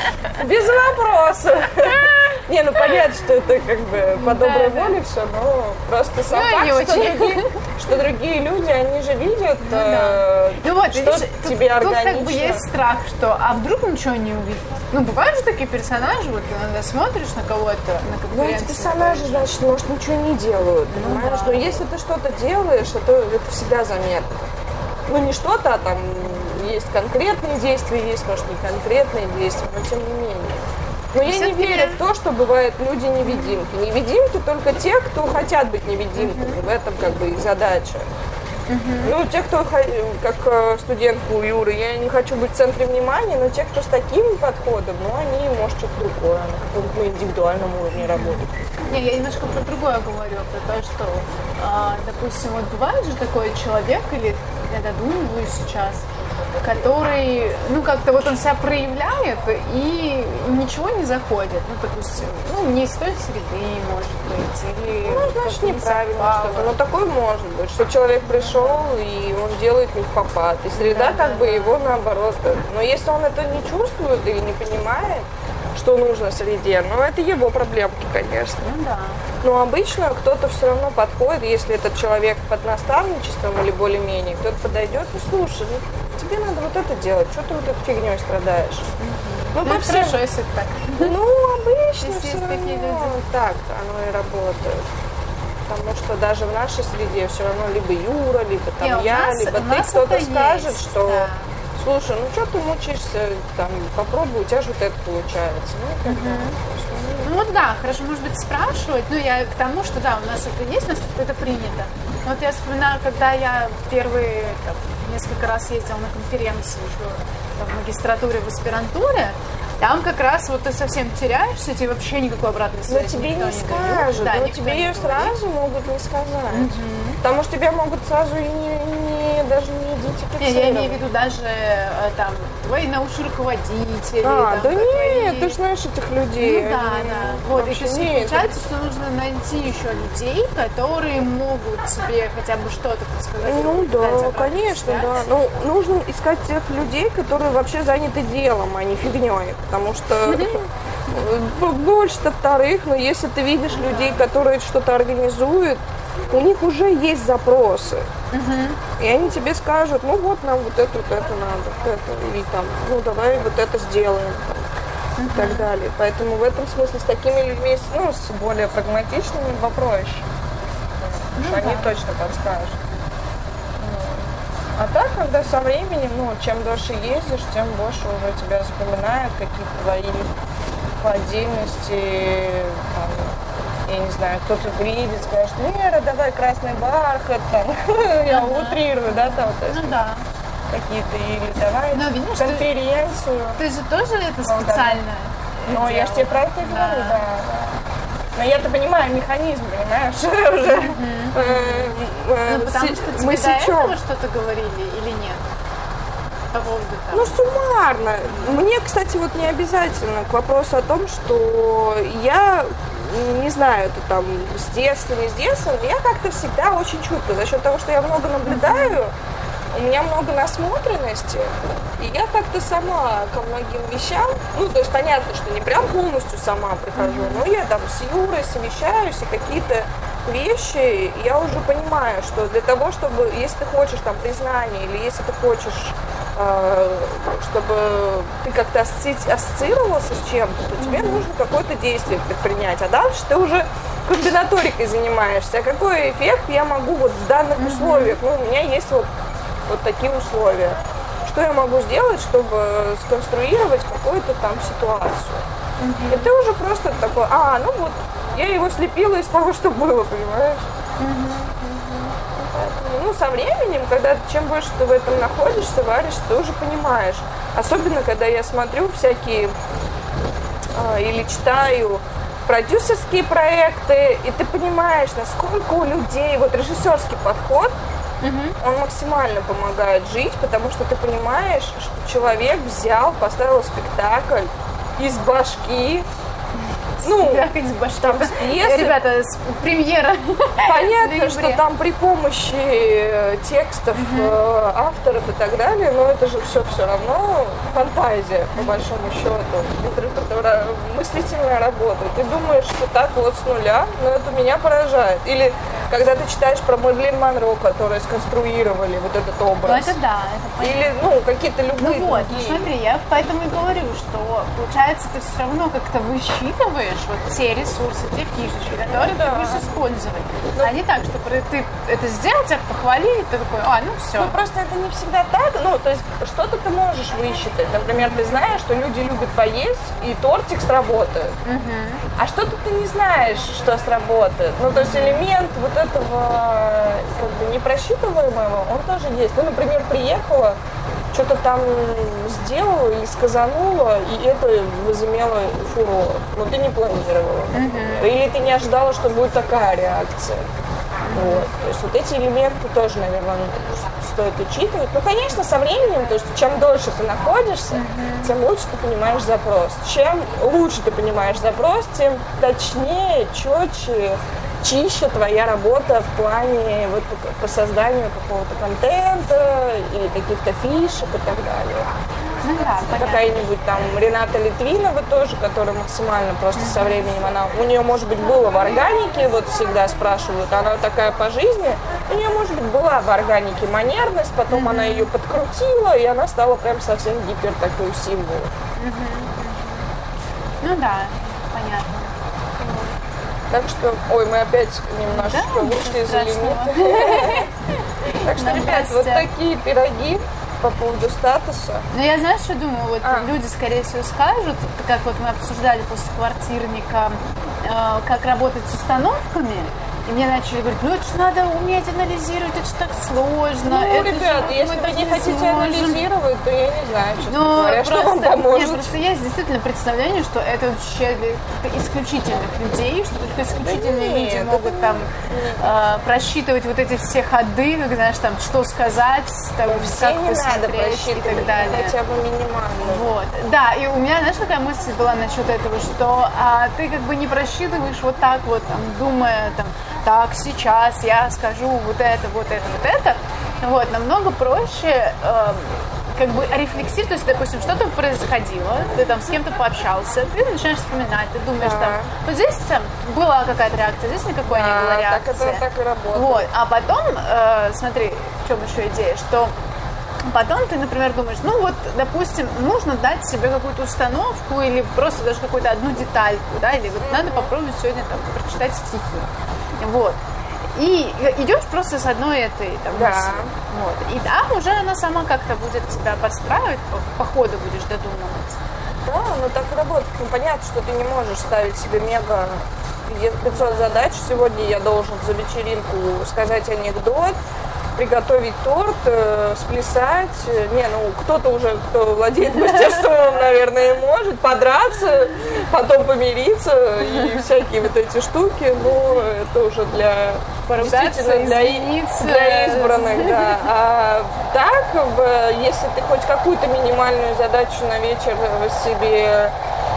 Без вопросов. Не, ну понятно, что это как бы по доброй да, воле да. все, но просто сам ну, факт, что другие, что другие люди, они же видят, ну, э, да. ну, вот, что видишь, тебе тут, органично. Тут как бы есть страх, что, а вдруг ничего не увидит? Ну, бывают же такие персонажи, вот иногда смотришь на кого-то на конференции. Ну, эти персонажи, значит, может, ничего не делают, ну, понимаешь? Да. Но если ты что-то делаешь, то это всегда заметно. Ну, не что-то, а там, есть конкретные действия, есть, может, не конкретные действия, но тем не менее. Но я не верю в то, что бывают люди-невидимки. Невидимки только те, кто хотят быть невидимками. В этом как бы их задача. Uh-huh. Ну, те, кто, как студентка у Юры, я не хочу быть в центре внимания, но те, кто с таким подходом, ну, они, может, что-то другое, на каком-то индивидуальном уровне работают. Не, я немножко про другое говорю, про то, что, а, допустим, вот бывает же такой человек, или я додумываю сейчас, который, ну, как-то вот он себя проявляет и ничего не заходит. Ну, допустим, ну, не из той среды, может быть, или... Ну, значит, неправильно что-то. Но такое может быть, что человек пришел, и он делает не впопад. И среда да, как да, бы да. его наоборот. Но если он это не чувствует или не понимает, что нужно среде, ну, это его проблемки, конечно. Ну, да. Но обычно кто-то все равно подходит, если этот человек под наставничеством или более-менее, кто-то подойдет и слушай, ну, тебе надо вот это делать, что ты вот этой фигней страдаешь. Mm-hmm. Ну, ну всем... хорошо, если так. Ну, обычно если все равно такие люди. так оно и работает. Потому что даже в нашей среде все равно либо Юра, либо там Не, я, нас, либо ты, кто-то скажет, есть, что да. слушай, ну что ты мучаешься, там, попробуй, у тебя же вот это получается. Ну, угу. ну вот да, хорошо, может быть, спрашивать, ну я к тому, что да, у нас это есть, у нас это принято. Но вот я вспоминаю, когда я первые там, несколько раз ездила на конференции еще там, в магистратуре, в аспирантуре, там как раз вот ты совсем теряешься, тебе вообще никакой обратной связи но тебе никто не не скажут, да, но тебе ее сразу могут не сказать. Угу. Потому что тебя могут сразу и не, не, даже не идентифицировать. Нет, я имею в виду даже там твои научные руководители. А, там, да твои... нет, ты же знаешь этих людей. Ну да, они... да. Вот, и то есть нет. получается, что нужно найти еще людей, которые могут тебе хотя бы что-то подсказать. Ну да, конечно, связь. да. Ну, нужно искать тех людей, которые вообще заняты делом, а не фигней. Потому что больше-то вторых, но если ты видишь людей, которые что-то организуют, у них уже есть запросы. Uh-huh. И они тебе скажут, ну вот нам вот это, вот это надо, вот это, и там, ну давай вот это сделаем, uh-huh. и так далее. Поэтому в этом смысле с такими людьми, ну, с более прагматичными попроще. Потому что uh-huh. они точно подскажут. А так, когда со временем, ну, чем дольше ездишь, тем больше уже тебя запоминают какие-то твои по отдельности, там, я не знаю, кто-то приедет, скажет, Лера, давай красный бархат, там, я утрирую, да, там, то есть, ну да, какие-то, или давай но, видишь, конференцию. Ты, ты же тоже это специально Ну, ну я же тебе про это и говорю, да, да. Но я-то понимаю механизм, понимаешь, уже. Ну, потому что тебе до этого что-то говорили или нет? По поводу того. Ну, суммарно. Мне, кстати, вот не обязательно к вопросу о том, что я... не знаю, это там с детства, не с детства, но я как-то всегда очень чутко. За счет того, что я много наблюдаю, у меня много насмотренности, и я как-то сама ко многим вещам, ну, то есть понятно, что не прям полностью сама прихожу, но я там с Юрой совещаюсь, и какие-то вещи я уже понимаю, что для того, чтобы, если ты хочешь там признания, или если ты хочешь, э, чтобы ты как-то асоци- ассоциировался с чем-то, то тебе нужно какое-то действие предпринять, а дальше ты уже комбинаторикой занимаешься. А какой эффект я могу вот в данных условиях, ну, у меня есть вот вот такие условия. Что я могу сделать, чтобы сконструировать какую-то там ситуацию? Mm-hmm. И ты уже просто такой, а, ну вот, я его слепила из того, что было, понимаешь? Mm-hmm. Ну, со временем, когда чем больше ты в этом находишься, варишь, ты уже понимаешь. Особенно, когда я смотрю всякие а, или читаю продюсерские проекты, и ты понимаешь, насколько у людей, вот режиссерский подход, Uh-huh. он максимально помогает жить, потому что ты понимаешь, что человек взял, поставил спектакль из башки. Ну, из башки. Там с пьесы. Ребята, с премьера. Понятно, что там при помощи текстов uh-huh. авторов и так далее, но это же все все равно фантазия, по большому счету, мыслительная работа. Ты думаешь, что так вот с нуля, но это меня поражает. Или когда ты читаешь про Мэрилин Монро, которые сконструировали вот этот образ. Ну, это да, это понятно. Или, ну, какие-то любые Ну вот, другие. ну смотри, я поэтому и говорю, что, получается, ты все равно как-то высчитываешь вот те ресурсы, те фишечки, которые Ну, да. ты будешь использовать. Ну, а не так, что ты это сделал, тебя похвалили, ты такой, а, ну все. Ну, просто это не всегда так. Ну, то есть, что-то ты можешь высчитать. Например, ты знаешь, что люди любят поесть, и тортик сработает. Угу. А что-то ты не знаешь, что сработает. Ну, то есть, элемент вот этого как бы непросчитываемого, он тоже есть. Ну, например, приехала, что-то там сделала или сказанула, и это возымело фурор. Но ты не планировала. Угу. Или ты не ожидала, что будет такая реакция. Вот. То есть вот эти элементы тоже, наверное, стоит учитывать. Ну, конечно, со временем, то есть чем дольше ты находишься, uh-huh. тем лучше ты понимаешь запрос. Чем лучше ты понимаешь запрос, тем точнее, четче, чище твоя работа в плане вот, по созданию какого-то контента или каких-то фишек и так далее. Ну, да, какая-нибудь там Рената Литвинова тоже, которая максимально просто со временем, она, у нее, может быть, было в органике, вот всегда спрашивают, она такая по жизни, у нее, может быть, была в органике манерность, потом mm-hmm. она ее подкрутила, и она стала прям совсем гипер такой символ. Mm-hmm. Ну да, понятно. Так что, ой, мы опять немножечко да, вышли за лимит. Так что, ребят, вот такие пироги по поводу статуса. Ну, я, знаешь, что думаю? Вот а. люди, скорее всего, скажут, как вот мы обсуждали после квартирника, э, как работать с установками, и мне начали говорить, ну, это же надо уметь анализировать, это же так сложно. Ну, это ребят, же, если вы не хотите сможем. анализировать, то я не знаю, честно ну, говоря, просто, что вам поможет. Нет, просто есть действительно представление, что это вообще для исключительных людей, что только исключительные да нет, люди могут это... там э, просчитывать вот эти все ходы, как, знаешь, там, что сказать, там, все как не надо посмотреть и так далее. Хотя бы минимально. Вот. Да, и у меня, знаешь, какая мысль была насчет этого, что а, ты как бы не просчитываешь вот так вот, там, думая, там, так, сейчас я скажу вот это, вот это, вот это. Вот, намного проще э, как бы рефлексировать, то есть, допустим, что-то происходило, ты там с кем-то пообщался, ты начинаешь вспоминать, ты думаешь, да. там, вот здесь там была какая-то реакция, здесь никакой да, не было реакции. Так это так и работает. Вот, а потом, э, смотри, в чем еще идея, что потом ты, например, думаешь, ну вот, допустим, нужно дать себе какую-то установку или просто даже какую-то одну детальку, да, или вот mm-hmm. надо попробовать сегодня там прочитать стихи. Вот. И идешь просто с одной этой там, да. мыслью. Вот. И там уже она сама как-то будет тебя подстраивать, по, по ходу будешь додумывать. Да, ну так и работает. Ну, понятно, что ты не можешь ставить себе мега пятьсот задач. Сегодня я должен за вечеринку сказать анекдот, приготовить торт, э, сплясать. Не, ну, кто-то уже, кто владеет мастерством, наверное, может подраться, потом помириться и всякие вот эти штуки. Ну, это уже для, действительно, для, для избранных, да. А так, если ты хоть какую-то минимальную задачу на вечер себе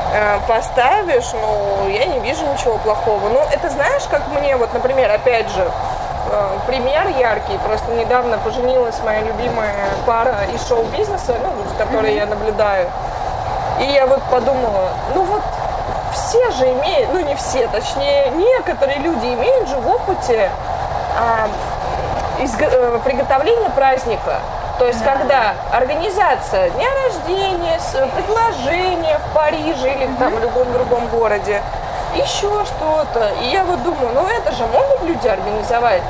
поставишь, ну, я не вижу ничего плохого. Ну, это знаешь, как мне, вот, например, опять же, пример яркий. Просто недавно поженилась моя любимая пара из шоу-бизнеса, ну, с которой mm-hmm. я наблюдаю. И я вот подумала, ну вот все же имеют, ну не все, точнее, некоторые люди имеют же в опыте а, изго- а, приготовления праздника. То есть, да. когда организация дня рождения, предложение в Париже или mm-hmm. там в любом другом городе, еще что-то. И я вот думаю, ну это же могут люди организовать.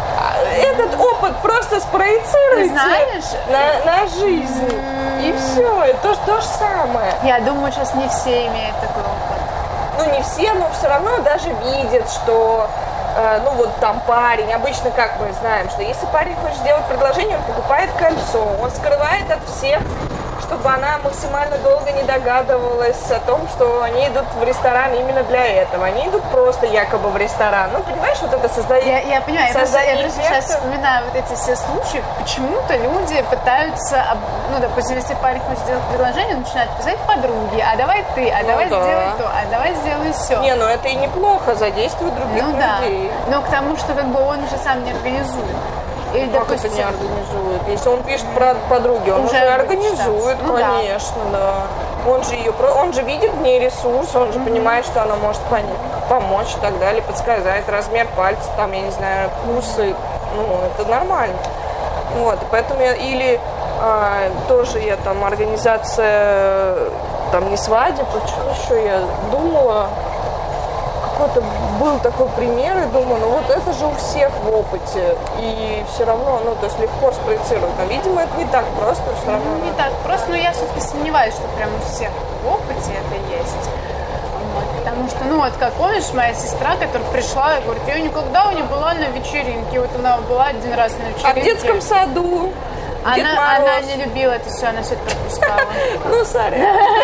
Этот опыт просто спроецируйте на, на жизнь. Mm-hmm. И все, это то, то же самое. Я думаю, сейчас не все имеют такой опыт. Ну не все, но все равно даже видят, что э, ну вот там парень, обычно как мы знаем, что если парень хочет сделать предложение, он покупает кольцо, он скрывает от всех, чтобы она максимально долго не догадывалась о том, что они идут в ресторан именно для этого. Они идут просто якобы в ресторан. Ну, понимаешь, вот это создает... Я, я понимаю, я просто, я просто сейчас вспоминаю вот эти все случаи. Почему-то люди пытаются, ну, допустим, если парень хочет сделать предложение, начинают писать подруге, а давай ты, а ну, давай да. сделай то, а давай сделай все. Не, ну это и неплохо, задействует других ну, людей. Да. Но к тому, что как бы он уже сам не организует. Или, как допустим, это не организует? Если он пишет про подруги, он уже, уже организует, ну, конечно, да. да. Он же ее, он же видит в ней ресурс, он же mm-hmm. понимает, что она может понять. помочь и так далее, подсказать размер пальца, там, я не знаю, курсы, ну, это нормально. Вот, поэтому я, или а, тоже я там организация, там, не свадеб, а что еще я думала, какой-то был такой пример, и думаю, ну вот это же у всех в опыте, и все равно, ну, то есть легко спроецировать, но, видимо, это не так просто, все равно. Ну, не так просто, но я все-таки сомневаюсь, что прям у всех в опыте это есть. Вот, потому что, ну, вот как помнишь, моя сестра, которая пришла и говорит, я никогда не была на вечеринке, вот она была один раз на вечеринке. А в детском саду? Она, она не любила это все, она все это пропускала. Ну, сори.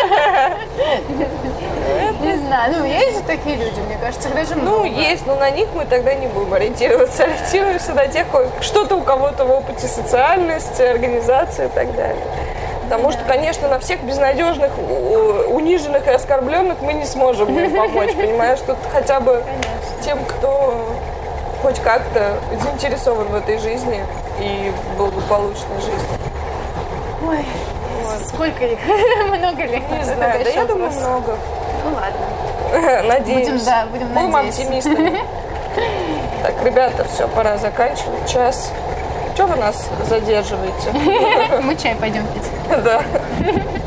Не знаю, ну есть же такие люди, мне кажется, даже много. Ну, есть, но на них мы тогда не будем ориентироваться. Ориентируемся на тех, что-то у кого-то в опыте социальности, организации и так далее. Потому что, конечно, на всех безнадежных, униженных и оскорбленных мы не сможем помочь, понимаешь? Тут хотя бы тем, кто хоть как-то заинтересован в этой жизни и благополучной жизни. Ой, вот. Сколько их? Много ли? Не знаю, да я думаю, много. Ну ладно. Надеюсь. Будем, да, будем, будем надеяться. оптимистами. Так, ребята, все, пора заканчивать. Час. Чего вы нас задерживаете? Мы чай пойдем пить. Да.